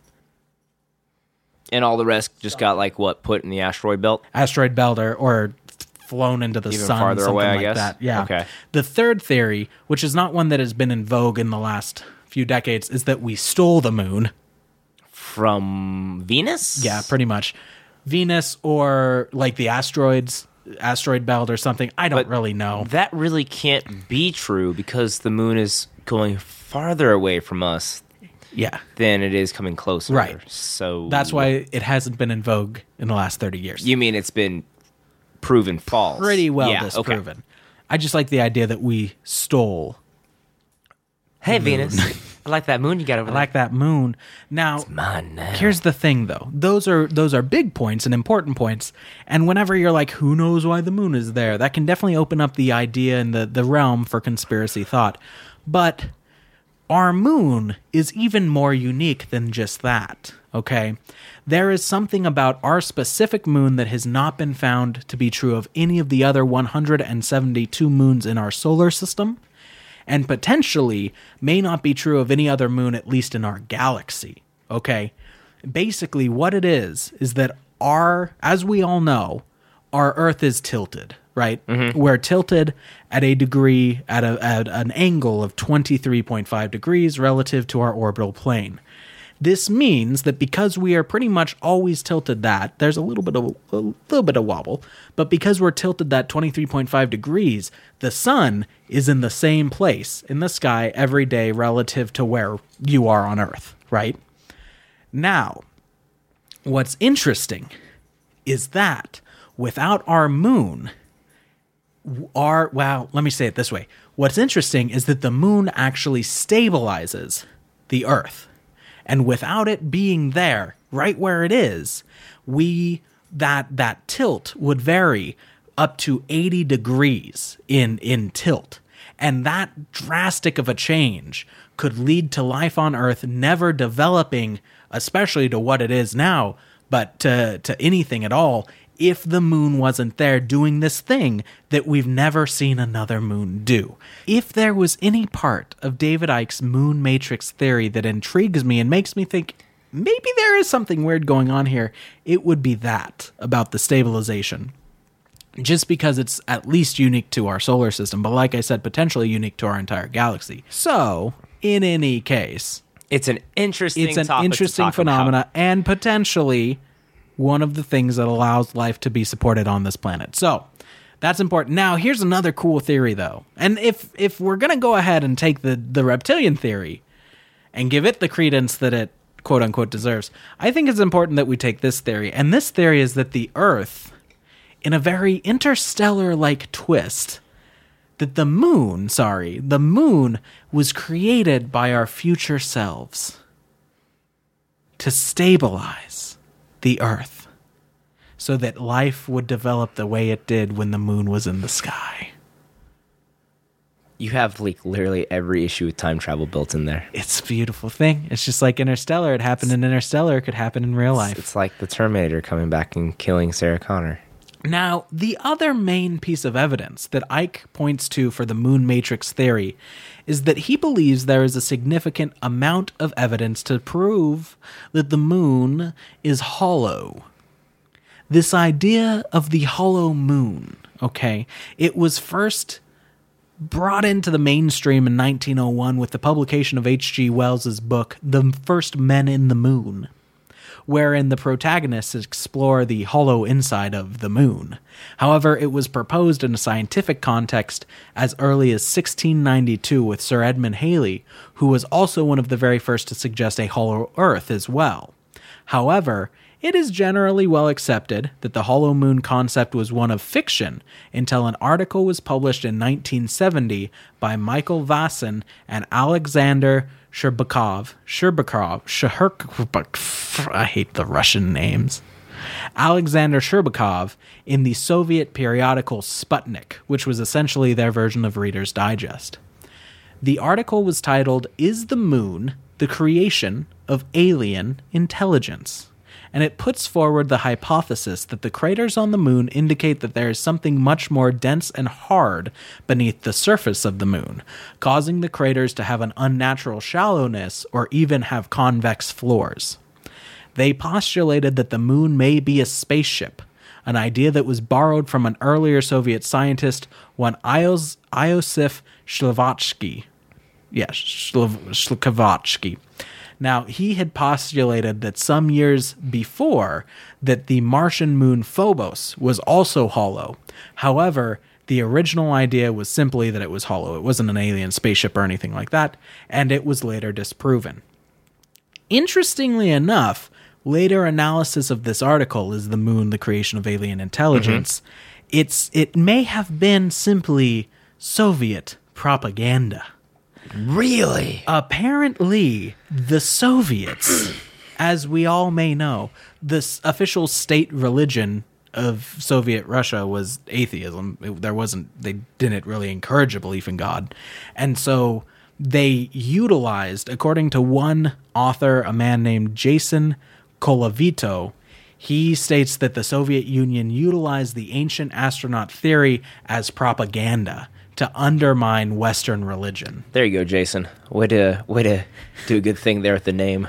And all the rest just got like what put in the asteroid belt. Asteroid belt or, or flown into the Even sun, farther something away, I like guess? that. Yeah. Okay. The third theory, which is not one that has been in vogue in the last few decades, is that we stole the moon. From Venus? Yeah, pretty much. Venus or like the asteroids, asteroid belt or something. I don't But really know. That really can't be true because the moon is going farther away from us Yeah. than it is coming closer. Right. So That's why it hasn't been in vogue in the last thirty years. You mean it's been proven false? Pretty well Yeah, disproven. okay. I just like the idea that we stole. Hey, Venus. I like that moon you got over I there. like that moon. Now, Mine now. here's the thing, though. Those are those are big points and important points. And whenever you're like, who knows why the moon is there, that can definitely open up the idea and the, the realm for conspiracy thought. But our moon is even more unique than just that, okay? There is something about our specific moon that has not been found to be true of any of the other one hundred seventy-two moons in our solar system, and potentially may not be true of any other moon, at least in our galaxy, okay? Basically, what it is, is that our, as we all know, our Earth is tilted, right? Mm-hmm. We're tilted at a degree, at, a, at an angle of twenty-three point five degrees relative to our orbital plane. This means that because we are pretty much always tilted that, there's a little bit of a little bit of wobble, but because we're tilted that twenty-three point five degrees, the sun is in the same place in the sky every day relative to where you are on Earth, right? Now, what's interesting is that without our moon, our, well, let me say it this way. What's interesting is that the moon actually stabilizes the Earth. And without it being there, right where it is, we that that tilt would vary up to eighty degrees in in tilt. And that drastic of a change could lead to life on Earth never developing, especially to what it is now, but to, to anything at all, if the moon wasn't there doing this thing that we've never seen another moon do. If there was any part of David Icke's moon matrix theory that intrigues me and makes me think maybe there is something weird going on here, it would be that about the stabilization. Just because it's at least unique to our solar system, but like I said, potentially unique to our entire galaxy. So, in any case, It's an interesting it's an topic to interesting talk phenomena about. and potentially one of the things that allows life to be supported on this planet. So that's important. Now, here's another cool theory, though. And if if we're going to go ahead and take the, the reptilian theory and give it the credence that it quote-unquote deserves, I think it's important that we take this theory. And this theory is that the Earth, in a very interstellar-like twist, that the moon, sorry, the moon was created by our future selves to stabilize the Earth so that life would develop the way it did when the moon was in the sky. You have like literally every issue with time travel built in there. It's a beautiful thing. It's just like Interstellar. It happened in Interstellar. It could happen in real life. It's like the Terminator coming back and killing Sarah Connor. Now, the other main piece of evidence that Icke points to for the moon matrix theory is that he believes there is a significant amount of evidence to prove that the moon is hollow. This idea of the hollow moon, okay, it was first brought into the mainstream in nineteen oh one with the publication of H G Wells's book, The First Men in the Moon, wherein the protagonists explore the hollow inside of the moon. However, it was proposed in a scientific context as early as sixteen ninety-two with Sir Edmund Halley, who was also one of the very first to suggest a hollow Earth as well. However, it is generally well accepted that the hollow moon concept was one of fiction until an article was published in nineteen seventy by Michael Vassin and Alexander Sherbakov. Sherbakov. Sherbakov. I hate the Russian names. Alexander Sherbakov in the Soviet periodical Sputnik, which was essentially their version of Reader's Digest. The article was titled, "Is the Moon the Creation of Alien Intelligence?" And it puts forward the hypothesis that the craters on the moon indicate that there is something much more dense and hard beneath the surface of the moon, causing the craters to have an unnatural shallowness or even have convex floors. They postulated that the moon may be a spaceship, an idea that was borrowed from an earlier Soviet scientist, one Ios- Iosif Shlovatsky. Yes, Shlovatsky. Now, he had postulated that some years before that the Martian moon Phobos was also hollow. However, the original idea was simply that it was hollow. It wasn't an alien spaceship or anything like that, and it was later disproven. Interestingly enough, later analysis of this article, "Is the Moon the Creation of Alien Intelligence?" Mm-hmm. It's it may have been simply Soviet propaganda. Really? Apparently, the Soviets, as we all may know, the official state religion of Soviet Russia was atheism. It, there wasn't, they didn't really encourage a belief in God. And so they utilized, according to one author, a man named Jason Kolovito, he states that the Soviet Union utilized the ancient astronaut theory as propaganda to undermine Western religion. There you go, Jason. Way to way to do a good thing there with the name.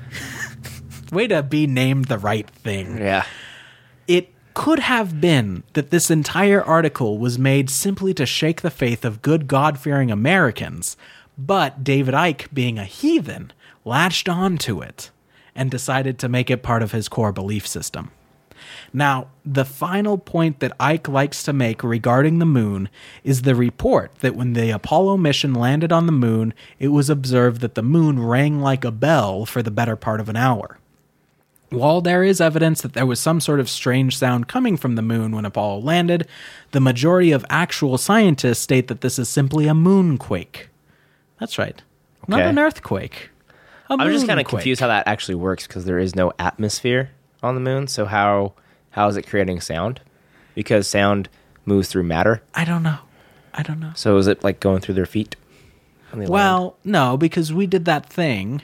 Way to be named the right thing. Yeah. It could have been that this entire article was made simply to shake the faith of good God-fearing Americans, but David Icke, being a heathen, latched on to it and decided to make it part of his core belief system. Now, the final point that Icke likes to make regarding the moon is the report that when the Apollo mission landed on the moon, it was observed that the moon rang like a bell for the better part of an hour. While there is evidence that there was some sort of strange sound coming from the moon when Apollo landed, the majority of actual scientists state that this is simply a moonquake. That's right. Not Okay. an earthquake. A I'm just kind of moonquake. confused how that actually works because there is no atmosphere on the moon. So how how is it creating sound? Because sound moves through matter. I don't know. I don't know. So is it like going through their feet? when they land? Well, no, because we did that thing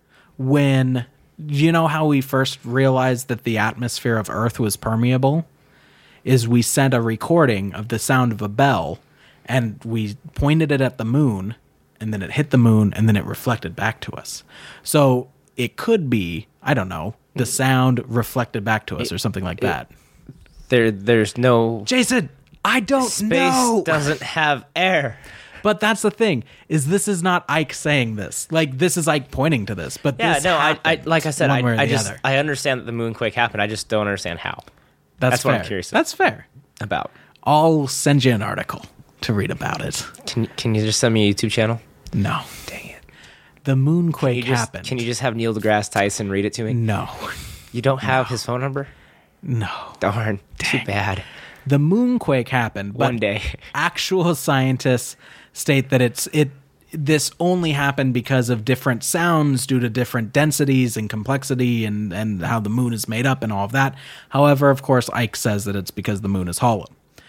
when, you know how we first realized that the atmosphere of Earth was permeable? Is we sent a recording of the sound of a bell, and we pointed it at the moon, and then it hit the moon, and then it reflected back to us. So it could be, I don't know, the sound reflected back to us or something like that. there there's no Jason, I don't space know. doesn't have air. But that's the thing, is this is not Icke saying this. Like, this is Ike pointing to this. But Yeah, this no, I, I happened like I said, one way or I, I the just other. I understand that the moonquake happened. I just don't understand how. That's, that's what I'm fair. curious That's fair. about. I'll send you an article to read about it. Can can you just send me a YouTube channel? No. Dang it. The moonquake You just, happened. Can you just have Neil deGrasse Tyson read it to me? No. You don't have his phone number? No. Darn. Too bad. The moonquake happened. But One day. actual scientists state that it's it. This only happened because of different sounds due to different densities and complexity and, and how the moon is made up and all of that. However, of course, Icke says that it's because the moon is hollow.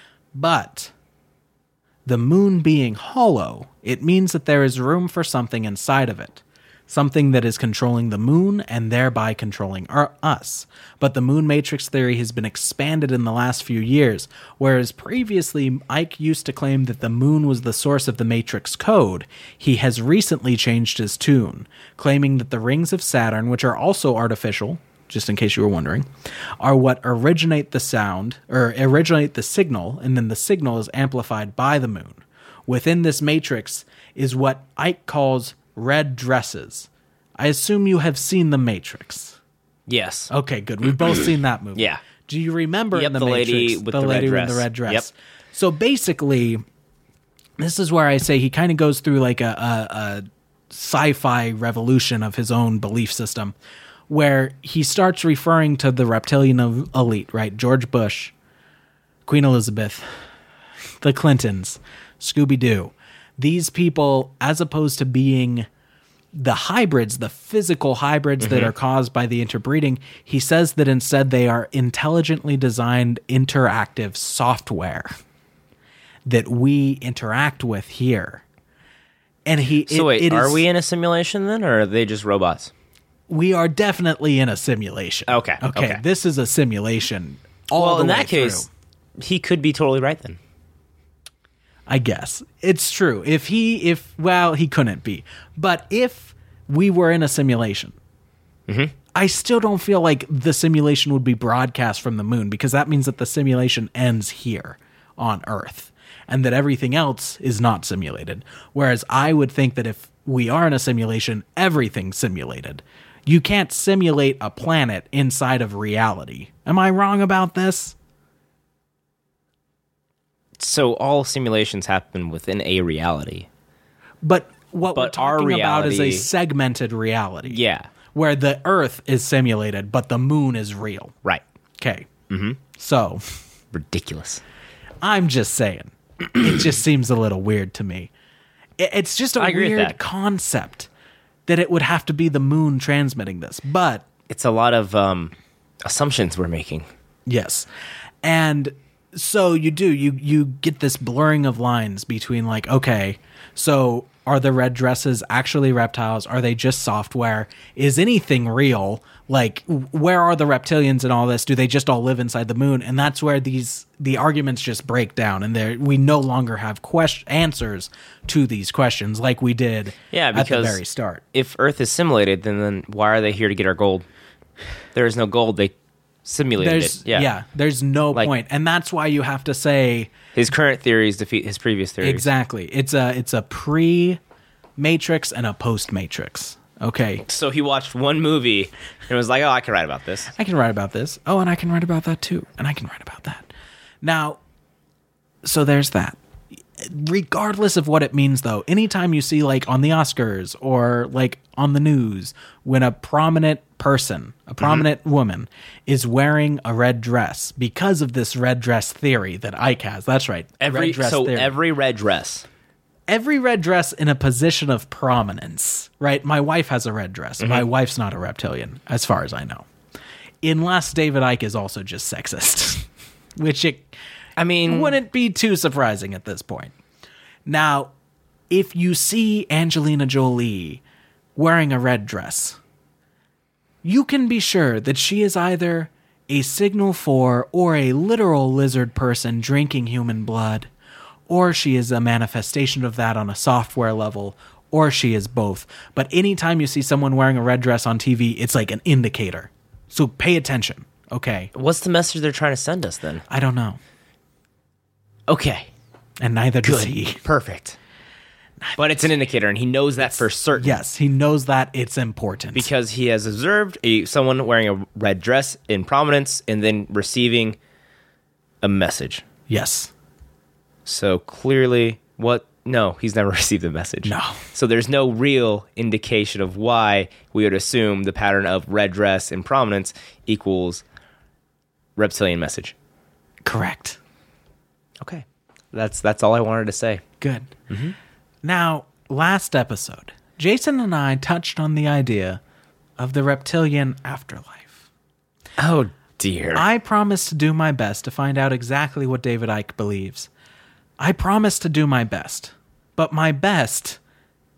But the moon being hollow, it means that there is room for something inside of it. something that is controlling the moon and thereby controlling our, us. But the moon matrix theory has been expanded in the last few years, whereas previously Ike used to claim that the moon was the source of the matrix code. He has recently changed his tune, claiming that the rings of Saturn, which are also artificial, just in case you were wondering, are what originate the sound, or originate the signal, and then the signal is amplified by the moon. Within this matrix is what Ike calls red dresses. I assume you have seen The Matrix. Yes. Okay, good. We've both seen that movie. Yeah. Do you remember Yep, in The, the Matrix, lady with the the lady red with the dress. red dress? Yep. So basically, this is where I say he kind of goes through like a, a, a sci-fi revolution of his own belief system, where he starts referring to the reptilian elite, right? George Bush, Queen Elizabeth, the Clintons, Scooby-Doo. These people, as opposed to being the hybrids, the physical hybrids mm-hmm. that are caused by the interbreeding, he says that instead they are intelligently designed interactive software that we interact with here. And he So it, wait, it are is, we in a simulation then, or are they just robots? we are definitely in a simulation. Okay, Okay. okay. This is a simulation. All Well, the in way that case, through. he could be totally right then. I guess it's true. If he, if, well, he couldn't be, but if we were in a simulation, Mm-hmm. I still don't feel like the simulation would be broadcast from the moon, because that means that the simulation ends here on Earth and that everything else is not simulated. Whereas I would think that if we are in a simulation, everything's simulated. You can't simulate a planet inside of reality. Am I wrong about this? So all simulations happen within a reality. But what But we're our talking about is a reality- segmented reality. Yeah. Where the Earth is simulated, but the moon is real. Right. Okay. Mm-hmm. So, Ridiculous. I'm just saying. It just seems a little weird to me. It- It's just a I agree with weird that. concept that it would have to be the moon transmitting this. But, It's a lot of um, assumptions we're making. yes. And so you do, you, you get this blurring of lines between like, okay, so are the red dresses actually reptiles? Are they just software? Is anything real? Like, where are the reptilians and all this? Do they just all live inside the moon? And that's where these the arguments just break down, and there we no longer have quest- answers to these questions like we did Yeah, at the because very start. If Earth is simulated, then, then why are they here to get our gold? There is no gold. They simulated There's it. Yeah. yeah, there's no Like- point, and that's why you have to say His current theories defeat his previous theories. exactly. It's a it's a pre-Matrix and a post-Matrix. Okay. So he watched one movie and was like, oh, I can write about this. I can write about this. Oh, and I can write about that too. And I can write about that. Now, so there's that. Regardless of what it means, though, anytime you see, like, on the Oscars or, like, on the news, when a prominent person, a prominent mm-hmm. woman, is wearing a red dress because of this red dress theory that Ike has. That's right. Every red dress So theory. every red dress. Every red dress in a position of prominence, right? My wife has a red dress. Mm-hmm. My wife's not a reptilian, as far as I know. Unless David Icke is also just sexist, which it I mean, wouldn't be too surprising at this point. Now, if you see Angelina Jolie wearing a red dress, you can be sure that she is either a Signal four or a literal lizard person drinking human blood, or she is a manifestation of that on a software level, or she is both. But anytime you see someone wearing a red dress on T V, it's like an indicator. So pay attention, okay? what's the message they're trying to send us then? I don't know. Okay. And neither does Good. he. Perfect. But it's an indicator, and he knows that for certain. Yes, he knows that it's important. Because he has observed a, someone wearing a red dress in prominence and then receiving a message. Yes. So clearly, what? No, he's never received a message. No. So there's no real indication of why we would assume the pattern of red dress in prominence equals reptilian message. Correct. Okay. That's that's all I wanted to say. Good. Mm-hmm. Now, last episode, Jason and I touched on the idea of the reptilian afterlife. Oh, dear. I promised to do my best to find out exactly what David Icke believes. I promised to do my best, but my best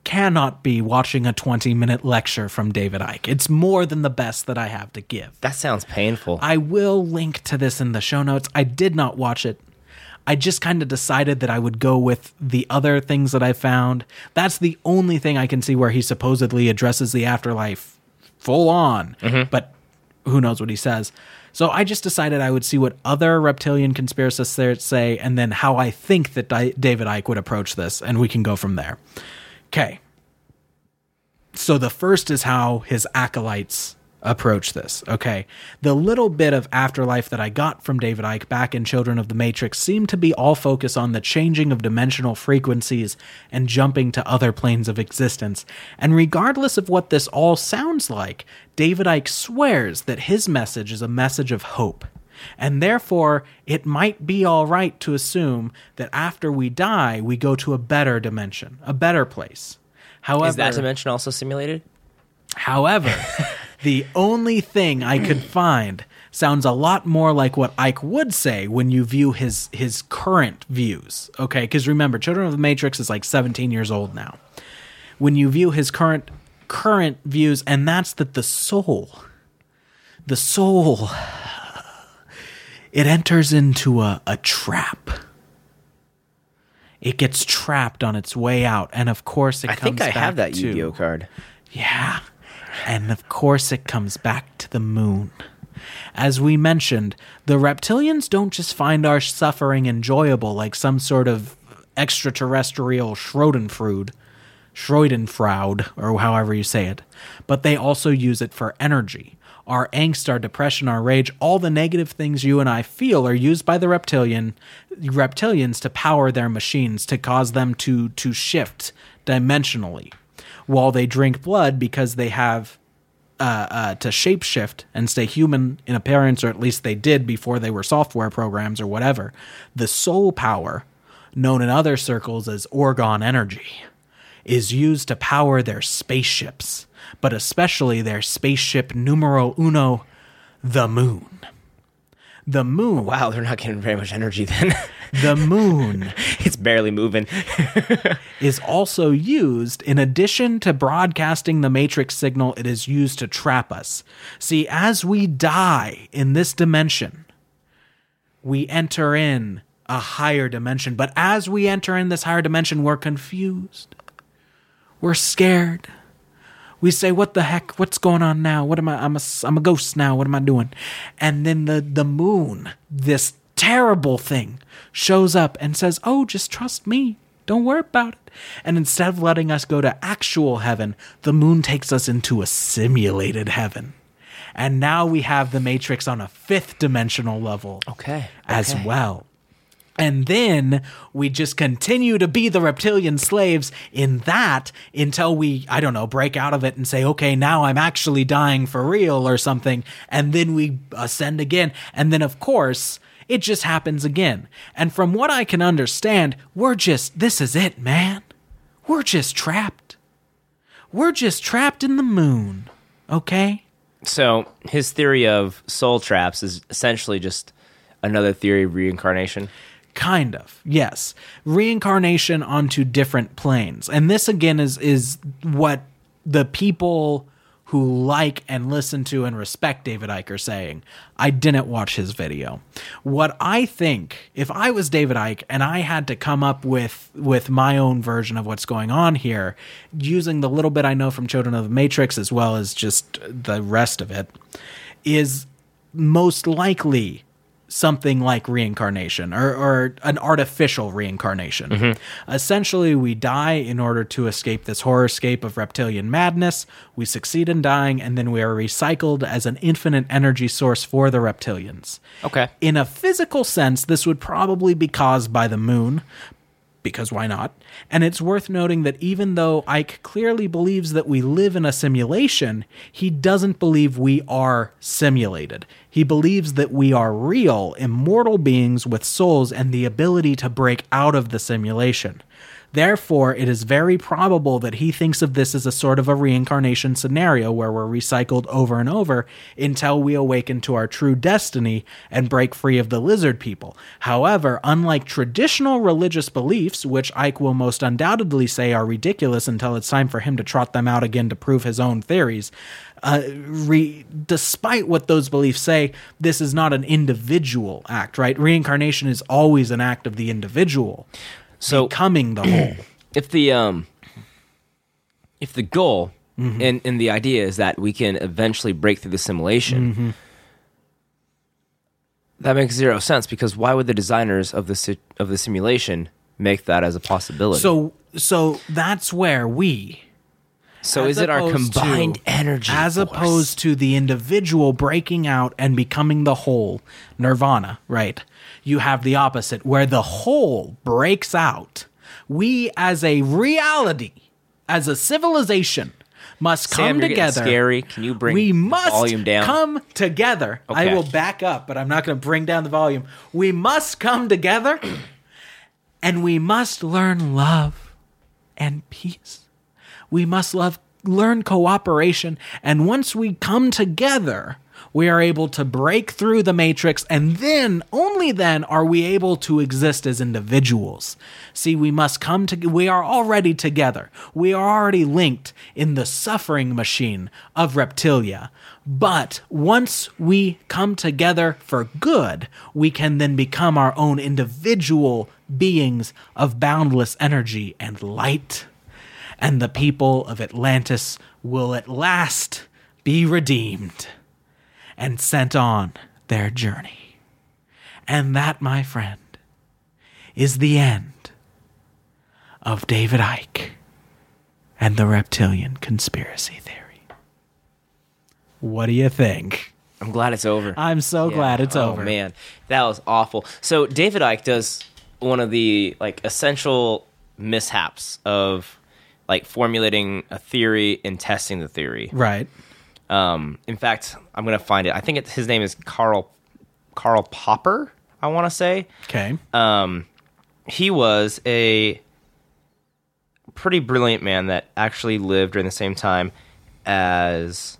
cannot be watching a twenty minute lecture from David Icke. It's more than the best that I have to give. That sounds painful. I will link to this in the show notes. I did not watch it. I just kind of decided that I would go with the other things that I found. That's the only thing I can see where he supposedly addresses the afterlife full on, mm-hmm. but who knows what he says. So I just decided I would see what other reptilian conspiracists there say, and then how I think that Di- David Icke would approach this, and we can go from there. Okay. So the first is how his acolytes approach this. Okay. The little bit of afterlife that I got from David Icke back in Children of the Matrix seemed to be all focused on the changing of dimensional frequencies and jumping to other planes of existence. And regardless of what this all sounds like, David Icke swears that his message is a message of hope. And therefore, it might be all right to assume that after we die, we go to a better dimension, a better place. However, is that dimension also simulated? However, the only thing I could find sounds a lot more like what Icke would say when you view his his current views. Okay, because remember, Children of the Matrix is like seventeen years old now. When you view his current current views, and that's that the soul, the soul, it enters into a, a trap. It gets trapped on its way out, and of course it I comes back think I have that to, Yu-Gi-Oh card. Yeah. And of course it comes back to the moon. As we mentioned, the reptilians don't just find our suffering enjoyable like some sort of extraterrestrial Schadenfreude, Schadenfreude, or however you say it, but they also use it for energy. Our angst, our depression, our rage, all the negative things you and I feel are used by the reptilian reptilians to power their machines, to cause them to to shift dimensionally. While they drink blood because they have uh, uh, to shapeshift and stay human in appearance, or at least they did before they were software programs or whatever, the soul power, known in other circles as Orgon energy, is used to power their spaceships, but especially their spaceship numero uno, the moon. The moon. Wow, they're not getting very much energy then. The moon. It's barely moving. Is also used, in addition to broadcasting the Matrix signal, it is used to trap us. See, as we die in this dimension, we enter in a higher dimension. But as we enter in this higher dimension, we're confused. We're scared. We say, what the heck? What's going on now? What am I? I'm a, I'm a ghost now. What am I doing? And then the, the moon, this terrible thing, shows up and says, oh, just trust me. Don't worry about it. And instead of letting us go to actual heaven, the moon takes us into a simulated heaven. And now we have the Matrix on a fifth dimensional level okay, as okay. well. And then we just continue to be the reptilian slaves in that until we, I don't know, break out of it and say, okay, now I'm actually dying for real or something. And then we ascend again. And then, of course, it just happens again. And from what I can understand, we're just, this is it, man. We're just trapped. We're just trapped in the moon. Okay? So his theory of soul traps is essentially just another theory of reincarnation. Kind of, yes. Reincarnation onto different planes. And this, again, is is what the people who like and listen to and respect David Icke are saying. I didn't watch his video. What I think, if I was David Icke and I had to come up with, with my own version of what's going on here, using the little bit I know from Children of the Matrix as well as just the rest of it, is most likely something like reincarnation or, or an artificial reincarnation. Mm-hmm. Essentially, we die in order to escape this horrorscape of reptilian madness. We succeed in dying, and then we are recycled as an infinite energy source for the reptilians. Okay. In a physical sense, this would probably be caused by the moon, because why not? And it's worth noting that even though Icke clearly believes that we live in a simulation, he doesn't believe we are simulated. He believes that we are real, immortal beings with souls and the ability to break out of the simulation. Therefore, it is very probable that he thinks of this as a sort of a reincarnation scenario where we're recycled over and over until we awaken to our true destiny and break free of the lizard people. However, unlike traditional religious beliefs, which Ike will most undoubtedly say are ridiculous until it's time for him to trot them out again to prove his own theories, Uh, re- despite what those beliefs say, this is not an individual act, right? Reincarnation is always an act of the individual So becoming the whole. if the um, if the goal Mm-hmm. and, and the idea is that we can eventually break through the simulation, Mm-hmm. that makes zero sense because why would the designers of the si- of the simulation make that as a possibility? So, so that's where we, so as is it our opposed combined to- energy, as force? opposed to the individual breaking out and becoming the whole, nirvana, right? You have the opposite, where the whole breaks out. We, as a reality, as a civilization, must Sam, come you're getting together. scary. Can you bring we the must volume down? come together. I Okay. will back up, but I'm not going to bring down the volume. We must come together, and we must learn love and peace. We must love, learn cooperation, and once we come together, we are able to break through the matrix, and then, only then, are we able to exist as individuals. See, we must come to, we are already together. We are already linked in the suffering machine of Reptilia. But once we come together for good, we can then become our own individual beings of boundless energy and light. And the people of Atlantis will at last be redeemed and sent on their journey. And that, my friend, is the end of David Icke and the reptilian conspiracy theory. What do you think? I'm glad it's over. I'm so Yeah. glad it's oh, over. man, that was awful. So David Icke does one of the like essential mishaps of like formulating a theory and testing the theory. Right. Um, in fact, I'm gonna find it. I think it, his name is Karl Karl Popper. I want to say. Okay. Um, he was a pretty brilliant man that actually lived during the same time as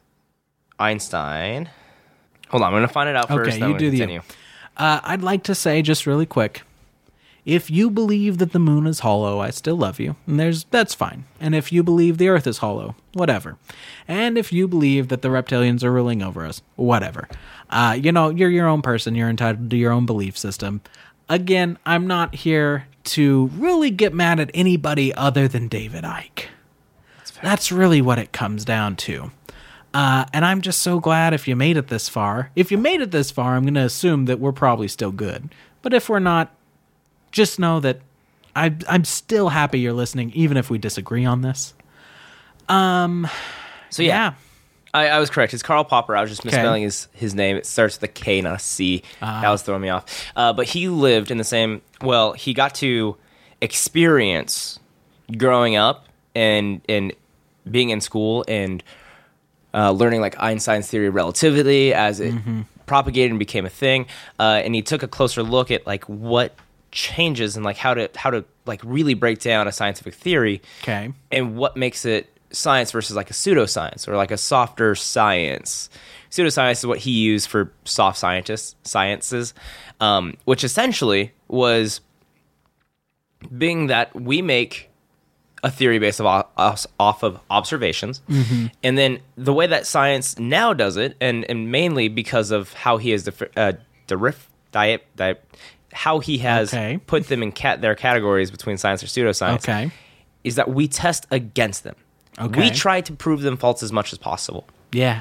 Einstein. Hold on, I'm gonna find it out first. Okay, then you we'll do the- continue. Uh, I'd like to say just really quick, if you believe that the moon is hollow, I still love you, and there's that's fine. And if you believe the Earth is hollow, whatever. And if you believe that the reptilians are ruling over us, whatever. Uh, you know, you're your own person. You're entitled to your own belief system. Again, I'm not here to really get mad at anybody other than David Icke. That's, that's really what it comes down to. Uh, and I'm just so glad if you made it this far. If you made it this far, I'm going to assume that we're probably still good. But if we're not, just know that I, I'm still happy you're listening, even if we disagree on this. Um, So yeah, yeah. I, I was correct. It's Karl Popper. I was just Okay. misspelling his, his name. It starts with a K, not a C. That was throwing me off. Uh, but he lived in the same. Well, he got to experience growing up and and being in school and uh, learning like Einstein's theory of relativity as it propagated and became a thing. Uh, and he took a closer look at like what changes and like how to how to like really break down a scientific theory. Okay. And what makes it science versus like a pseudoscience or like a softer science. Pseudoscience is what he used for soft scientists sciences, um, which essentially was being that we make a theory based off, off of observations, and then the way that science now does it, and, and mainly because of how he has dif- uh, derif- diet, diet, how he has Okay. put them in cat their categories between science or pseudoscience, Okay. is that we test against them. Okay. We try to prove them false as much as possible. Yeah.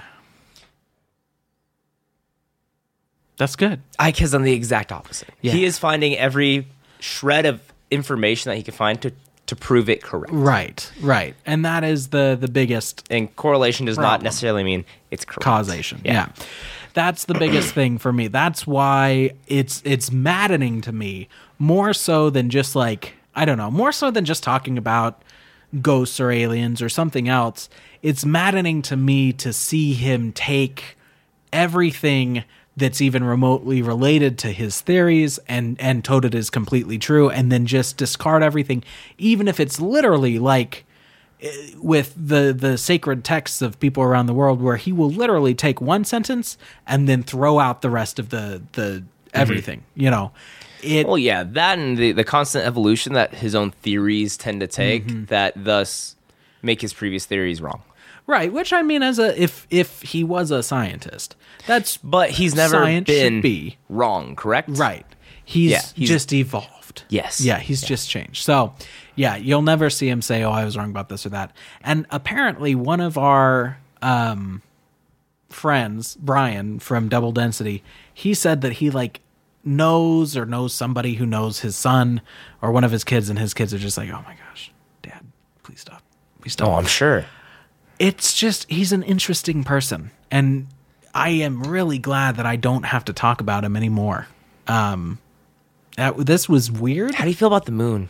That's good. Ike has done the exact opposite. Yeah. He is finding every shred of information that he can find to, to prove it correct. Right. Right. And that is the the biggest And correlation does not Problem. necessarily mean it's correct. causation. Yeah. Yeah. That's the biggest thing for me. That's why it's it's maddening to me, more so than just like, I don't know, more so than just talking about ghosts or aliens or something else. It's maddening to me to see him take everything that's even remotely related to his theories and and told it is completely true, and then just discard everything, even if it's literally like with the the sacred texts of people around the world, where he will literally take one sentence and then throw out the rest of the the everything. Mm-hmm. You know, it. Well, yeah, that and the the constant evolution that his own theories tend to take, mm-hmm. that thus make his previous theories wrong. Right, which I mean, as a if if he was a scientist, that's but he's never science been should be. wrong, correct? Right, he's, yeah, he's just evolved. Yes, yeah, he's yeah. just changed. So, yeah, you'll never see him say, "Oh, I was wrong about this or that." And apparently, one of our um, friends, Brian from Double Density, he said that he like knows or knows somebody who knows his son or one of his kids, and his kids are just like, "Oh my gosh, Dad, please stop, please stop." Oh, I'm sure. It's just, he's an interesting person, and I am really glad that I don't have to talk about him anymore. Um, that, this was weird. How do you feel about the moon?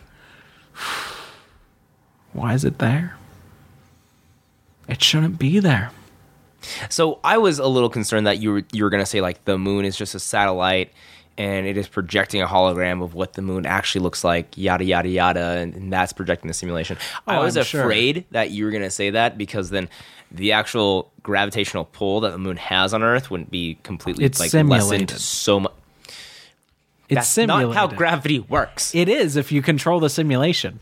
Why is it there? It shouldn't be there. So I was a little concerned that you were you were going to say like the moon is just a satellite and it is projecting a hologram of what the moon actually looks like, yada, yada, yada, and, and that's projecting the simulation. Oh, I was I'm afraid sure. that you were going to say that, because then the actual gravitational pull that the moon has on Earth wouldn't be completely it's like simulated. lessened so much. It's That's simulated. not how gravity works. It is if you control the simulation.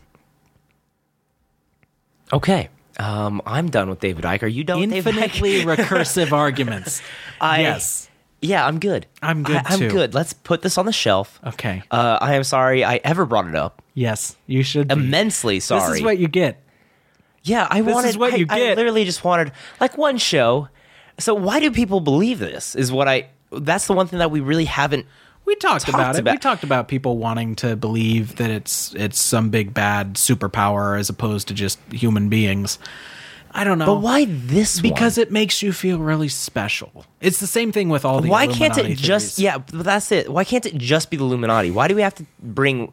Okay. Um, I'm done with David Icke. Are you done with David Icke? Infinitely recursive arguments. I, yes. Yeah, I'm good. I'm good, I, I'm too. good. Let's put this on the shelf. Okay. Uh, I am sorry I ever brought it up. Yes, you should be. Immensely sorry. This is what you get. Yeah, I This wanted. is what I, you I get. literally just wanted like one show. So why do people believe this? Is what I. That's the one thing that we really haven't. We talked, Talked about it. about- We talked about people wanting to believe that it's it's some big bad superpower as opposed to just human beings. I don't know. But why this one? Because it makes you feel really special. It's the same thing with all the Why can't it Illuminati just? theories. Yeah, but that's it. Why can't it just be the Illuminati? Why do we have to bring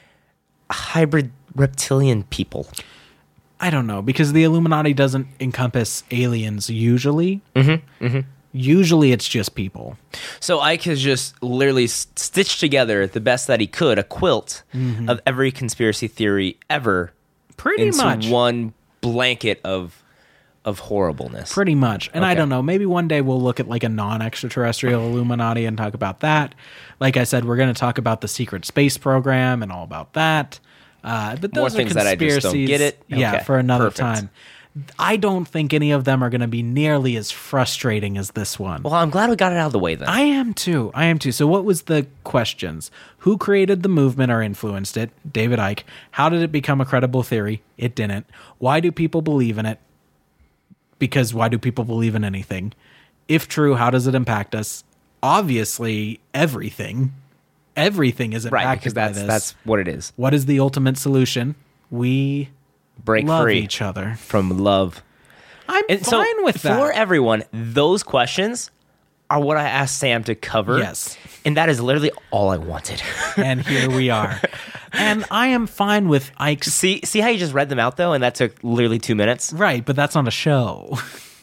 hybrid reptilian people? I don't know, because the Illuminati doesn't encompass aliens usually. Mm-hmm, mm-hmm. Usually it's just people. So Ike has just literally s- stitched together the best that he could, a quilt Mm-hmm. of every conspiracy theory ever Pretty into much. one blanket of of horribleness. Pretty much. And I Okay. don't know, maybe one day we'll look at like a non-extraterrestrial Illuminati and talk about that. Like I said, we're going to talk about the secret space program and all about that. Uh, but those More are things that I just don't conspiracies, get it. Yeah, Okay, for another perfect. time. I don't think any of them are going to be nearly as frustrating as this one. Well, I'm glad we got it out of the way then. I am too. I am too. So what was the questions? Who created the movement or influenced it? David Icke. How did it become a credible theory? It didn't. Why do people believe in it? Because why do people believe in anything? If true, how does it impact us? Obviously, everything. Everything is impacted right, because by that's this. that's what it is. What is the ultimate solution? We Break love free each other. from love. I'm And so fine with that. for everyone, those questions are what I asked Sam to cover. Yes. And that is literally all I wanted. And here we are. And I am fine with Ike's. see see how you just read them out though, and that took literally two minutes? Right, but that's on a show.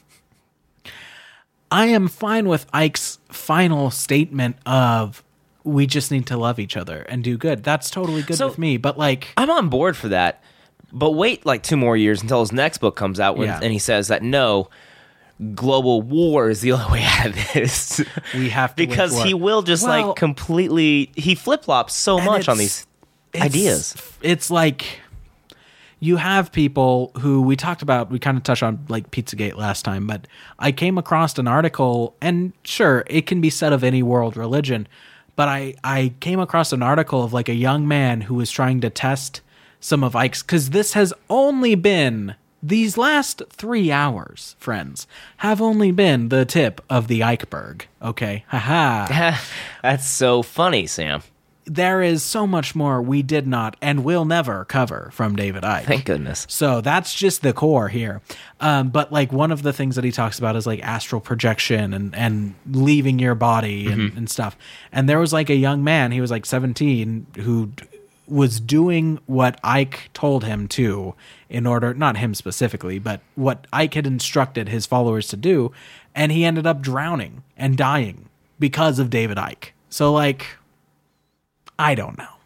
I am fine with Ike's final statement of we just need to love each other and do good. That's totally good So- with me. But like, I'm on board for that. But wait like two more years until his next book comes out when, Yeah. and he says that no, global war is the only way out of this. we have to wage because war. he will just Well, like completely he flip-flops so and much on it's- these it's- ideas. It's like you have people who we talked about, we kind of touched on like Pizzagate last time, but I came across an article, and sure, it can be said of any world religion, but I, I came across an article of like a young man who was trying to test some of Ike's, because this has only been, these last three hours, friends, have only been the tip of the Eichberg. Okay, haha. That's so funny, Sam. There is so much more we did not and will never cover from David Icke. Thank goodness. So that's just the core here. Um, but like one of the things that he talks about is like astral projection and, and leaving your body and, Mm-hmm. and stuff. And there was like a young man, he was like seventeen, who d- was doing what Ike told him to in order, not him specifically, but what Ike had instructed his followers to do. And he ended up drowning and dying because of David Icke. So, like, I don't know.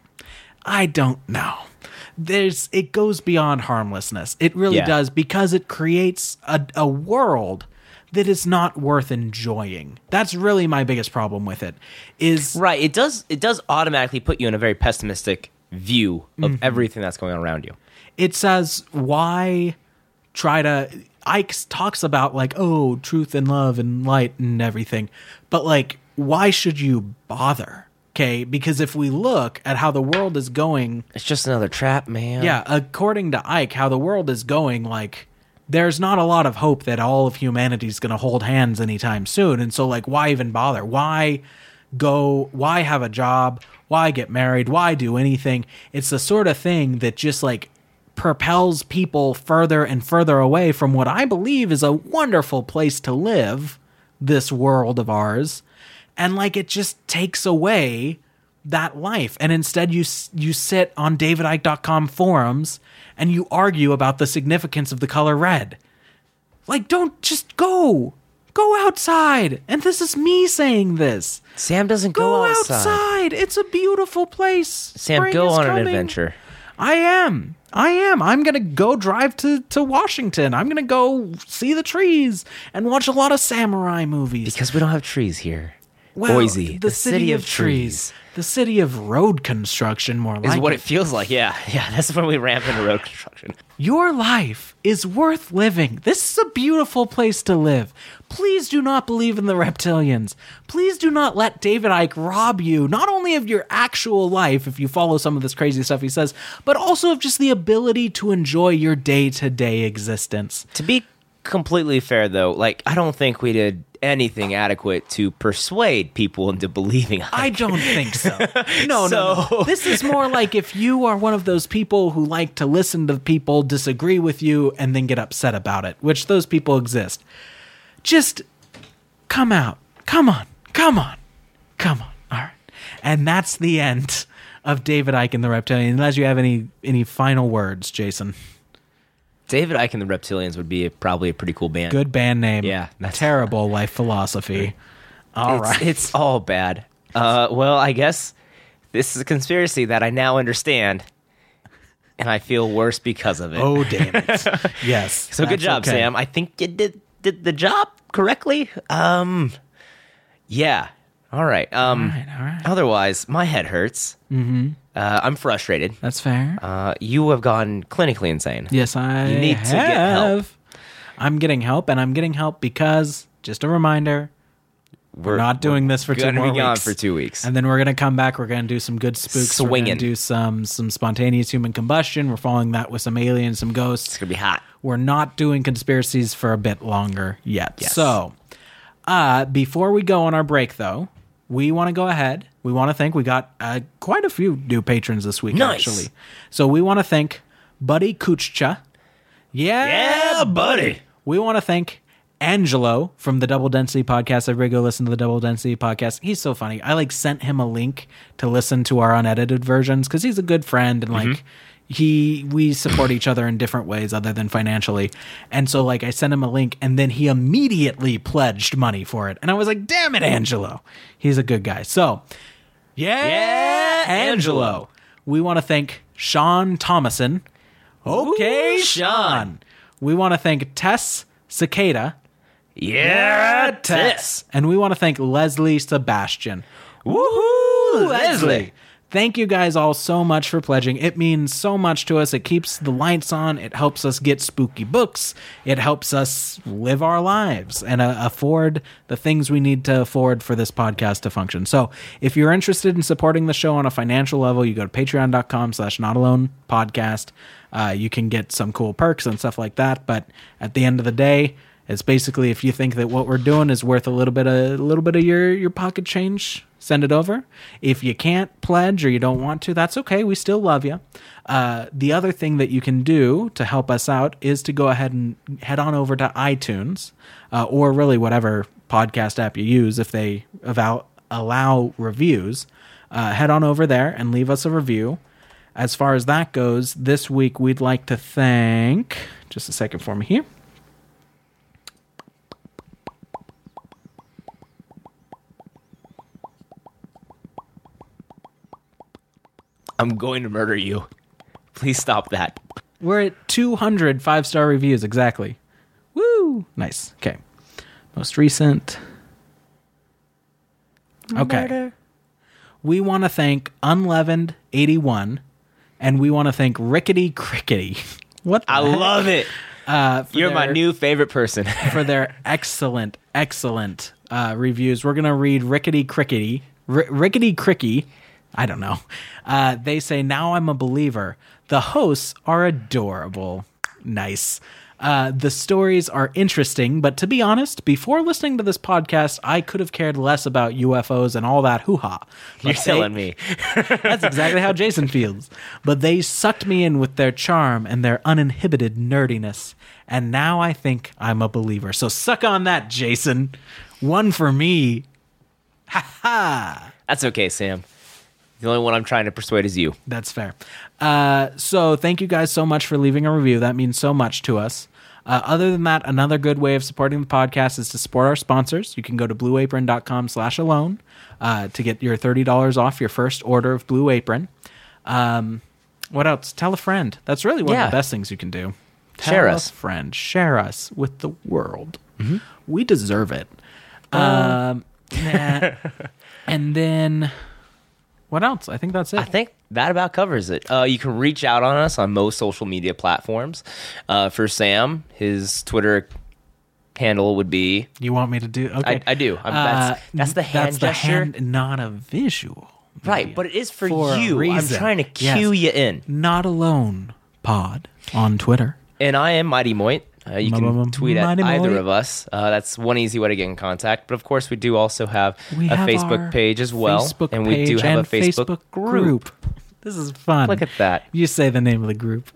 I don't know. There's it goes beyond harmlessness. It really Yeah. does, because it creates a, a world that is not worth enjoying. That's really my biggest problem with it. Is Right. It does. It does automatically put you in a very pessimistic view of Mm-hmm. everything that's going on around you. it says, why try to Ike talks about, like, oh, truth and love and light and everything, but, like, why should you bother? Okay, because if we look at how the world is going, It's just another trap, man. yeah, according to Ike, how the world is going, like, there's not a lot of hope that all of humanity is going to hold hands anytime soon. And so, like, why even bother? Why go? Why have a job? Why get married? Why do anything? It's the sort of thing that just, like, propels people further and further away from what I believe is a wonderful place to live, this world of ours. And, like, it just takes away that life. And instead you you sit on david icke dot com forums and you argue about the significance of the color red. Like, don't just go. Go outside. And this is me saying this. Sam doesn't go, Go outside. outside. It's a beautiful place. Sam, Spring go is on an coming. adventure. I am. I am. I'm going to go drive to, to Washington. I'm going to go see the trees and watch a lot of samurai movies. Because we don't have trees here. Well, Boise, the, city, of trees. The city of road construction, more Is like what it. it feels like. Yeah, yeah. That's when we ramp into road construction. Your life is worth living. This is a beautiful place to live. Please do not believe in the reptilians. Please do not let David Icke rob you, not only of your actual life, if you follow some of this crazy stuff he says, but also of just the ability to enjoy your day-to-day existence. To be completely fair, though, like, I don't think we did anything adequate to persuade people into believing. I don't think so. No, no, So- no. This is more like if you are one of those people who like to listen to people disagree with you and then get upset about it, which those people exist. Just come out. Come on. Come on. Come on. All right. And that's the end of David Icke and the Reptilian. Unless you have any any final words, Jason. David Icke and the Reptilians would be a, probably a pretty cool band. Good band name. Yeah, that's- Terrible life philosophy. All it's, right. it's all bad. Uh, well, I guess this is a conspiracy that I now understand, and I feel worse because of it. Oh, damn it. Yes. so good that's job, okay. Sam. I think you did did the job correctly. Um, yeah. All right. Um, All right, all right. Otherwise, my head hurts. Mm-hmm. Uh, I'm frustrated. That's fair. Uh, you have gone clinically insane. Yes, I You need have. to get help. I'm getting help, and I'm getting help because, just a reminder, we're, not doing this for two gonna more be gone weeks. for two weeks. And then we're going to come back. We're going to do some good spooks. We're Swinging. going to do some some spontaneous human combustion. We're following that with some aliens, some ghosts. It's gonna be hot. We're not doing conspiracies for a bit longer yet. Yes. So, uh, before we go on our break, though, we want to go ahead. We want to thank, we got uh, quite a few new patrons this week, Nice. actually. So we want to thank Buddy Kuchcha. Yeah, Yeah, buddy. We want to thank Angelo from the Double Density podcast. Everybody go listen to the Double Density podcast. He's so funny. I like sent him a link to listen to our unedited versions because he's a good friend and like he we support each other in different ways other than financially. And so like I sent him a link and then he immediately pledged money for it. And I was like, damn it, Angelo. He's a good guy. So yeah, Yeah, Angelo. Angelo. We want to thank Sean Thomason. Okay, Ooh, Sean. Sean. We want to thank Tess Cicada. Yeah, Tess. And we want to thank Leslie Sebastian. Woohoo, Leslie. Thank you guys all so much for pledging. It means so much to us. It keeps the lights on. It helps us get spooky books. It helps us live our lives and uh, afford the things we need to afford for this podcast to function. So if you're interested in supporting the show on a financial level, you go to patreon.com slash not alone podcast. Uh, you can get some cool perks and stuff like that. But at the end of the day, it's basically if you think that what we're doing is worth a little bit of a little bit of your, your pocket change, send it over. If you can't pledge or you don't want to, that's okay. We still love you. Uh, the other thing that you can do to help us out is to go ahead and head on over to iTunes uh, or really whatever podcast app you use if they allow, allow reviews. Uh, head on over there and leave us a review. As far as that goes, this week we'd like to thank... Just a second for me here. I'm going to murder you. Please stop that. We're at two hundred five-star reviews exactly. Woo! Nice. Okay. Most recent. Okay. Murder. We want to thank Unleavened eighty-one, and we want to thank Rickety Crickety. What the I heck? love it. Uh, for You're my their- new favorite person. for their excellent, excellent uh, reviews. We're going to read Rickety Crickety. R- Rickety Cricky. I don't know. Uh, they say, now I'm a believer. The hosts are adorable. Nice. Uh, the stories are interesting, but to be honest, before listening to this podcast, I could have cared less about U F Os and all that hoo-ha. You're But they- telling me. That's exactly how Jason feels. But they sucked me in with their charm and their uninhibited nerdiness. And now I think I'm a believer. So suck on that, Jason. One for me. Ha ha. That's okay, Sam. The only one I'm trying to persuade is you. That's fair. Uh, so thank you guys so much for leaving a review. That means so much to us. Uh, other than that, another good way of supporting the podcast is to support our sponsors. You can go to blueapron.com slash alone uh, to get your thirty dollars off your first order of Blue Apron. Um, what else? Tell a friend. That's really one Yeah. of the best things you can do. Tell Share a us. friend. Share us with the world. Mm-hmm. We deserve it. Um, nah. And then what else? I think that's it. I think that about covers it. Uh, you can reach out on us on most social media platforms. Uh, for Sam, his Twitter handle would be... You want me to do? Okay, I, I do. I'm, that's, Uh, that's the hand that's the gesture. hand, not a visual. Right, medium. but it is for, For a you. I'm reason. trying to cue Yes. you in. Not Alone Pod on Twitter. And I am Mighty Moit. Uh, you can M-m-m- tweet at Mighty either Moit. of us. Uh, that's one easy way to get in contact. But of course, we do also have We a have Facebook our page as well. Facebook and we do page have and a Facebook, group. This is fun. Look at that. You say the name of the group.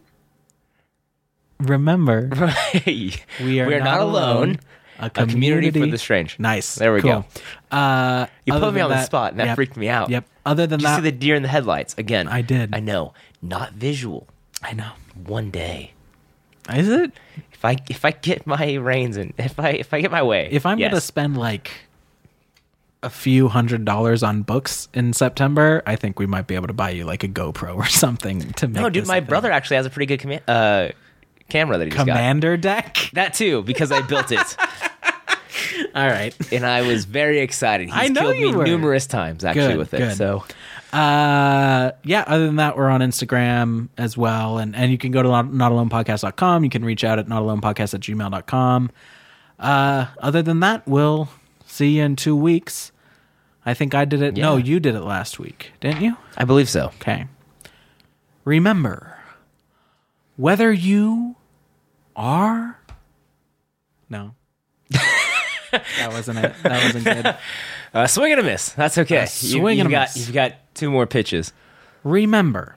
Remember, we we are, not, alone. A A community, community for the strange. Nice. There we Cool. go. Uh, You other put me than on the that- spot, and that yep, freaked me out. Yep. Other than Did you that, see the deer in the headlights again? I did. I know. Not visual. I know. One day, Is it? if I if I get my reins and if I if I get my way, If I'm yes. gonna spend like a few hundred dollars on books in September, I think we might be able to buy you like a GoPro or something to make. No, dude, this my a thing. brother actually has a pretty good command, uh, camera that he just got. Commander deck. That too, because I built it, All right. and I was very excited. He's I know killed you me were. numerous times actually Good, with it. good. So Uh, yeah. Other than that, we're on Instagram as well, and and you can go to not, notalonepodcast dot com. You can reach out at notalonepodcast at gmail dot com. Uh, other than that, we'll see you in two weeks. I think I did it. No, Yeah. you did it last week, didn't you? I believe so. Okay. Remember, whether you are... No. That wasn't it. That wasn't good. Uh, swing and a miss. That's okay. A You- swing you've and a got, miss. You've got two more pitches. Remember,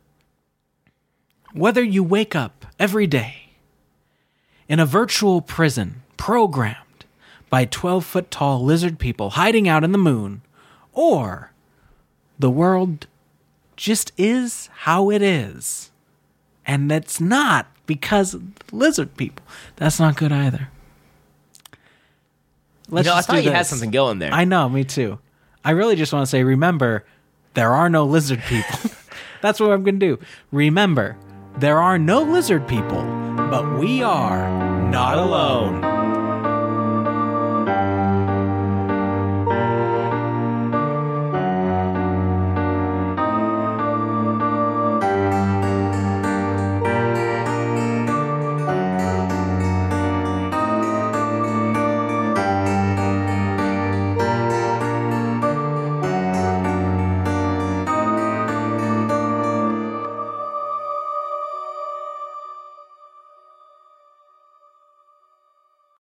whether you wake up every day in a virtual prison programmed by twelve-foot-tall lizard people hiding out in the moon, or the world just is how it is, and that's not because of lizard people. That's not good either. Let's you know, I just thought do you had this. something going there. I know, me too. I really just want to say, remember, there are no lizard people. That's what I'm going to do. Remember, there are no lizard people, but we are not alone.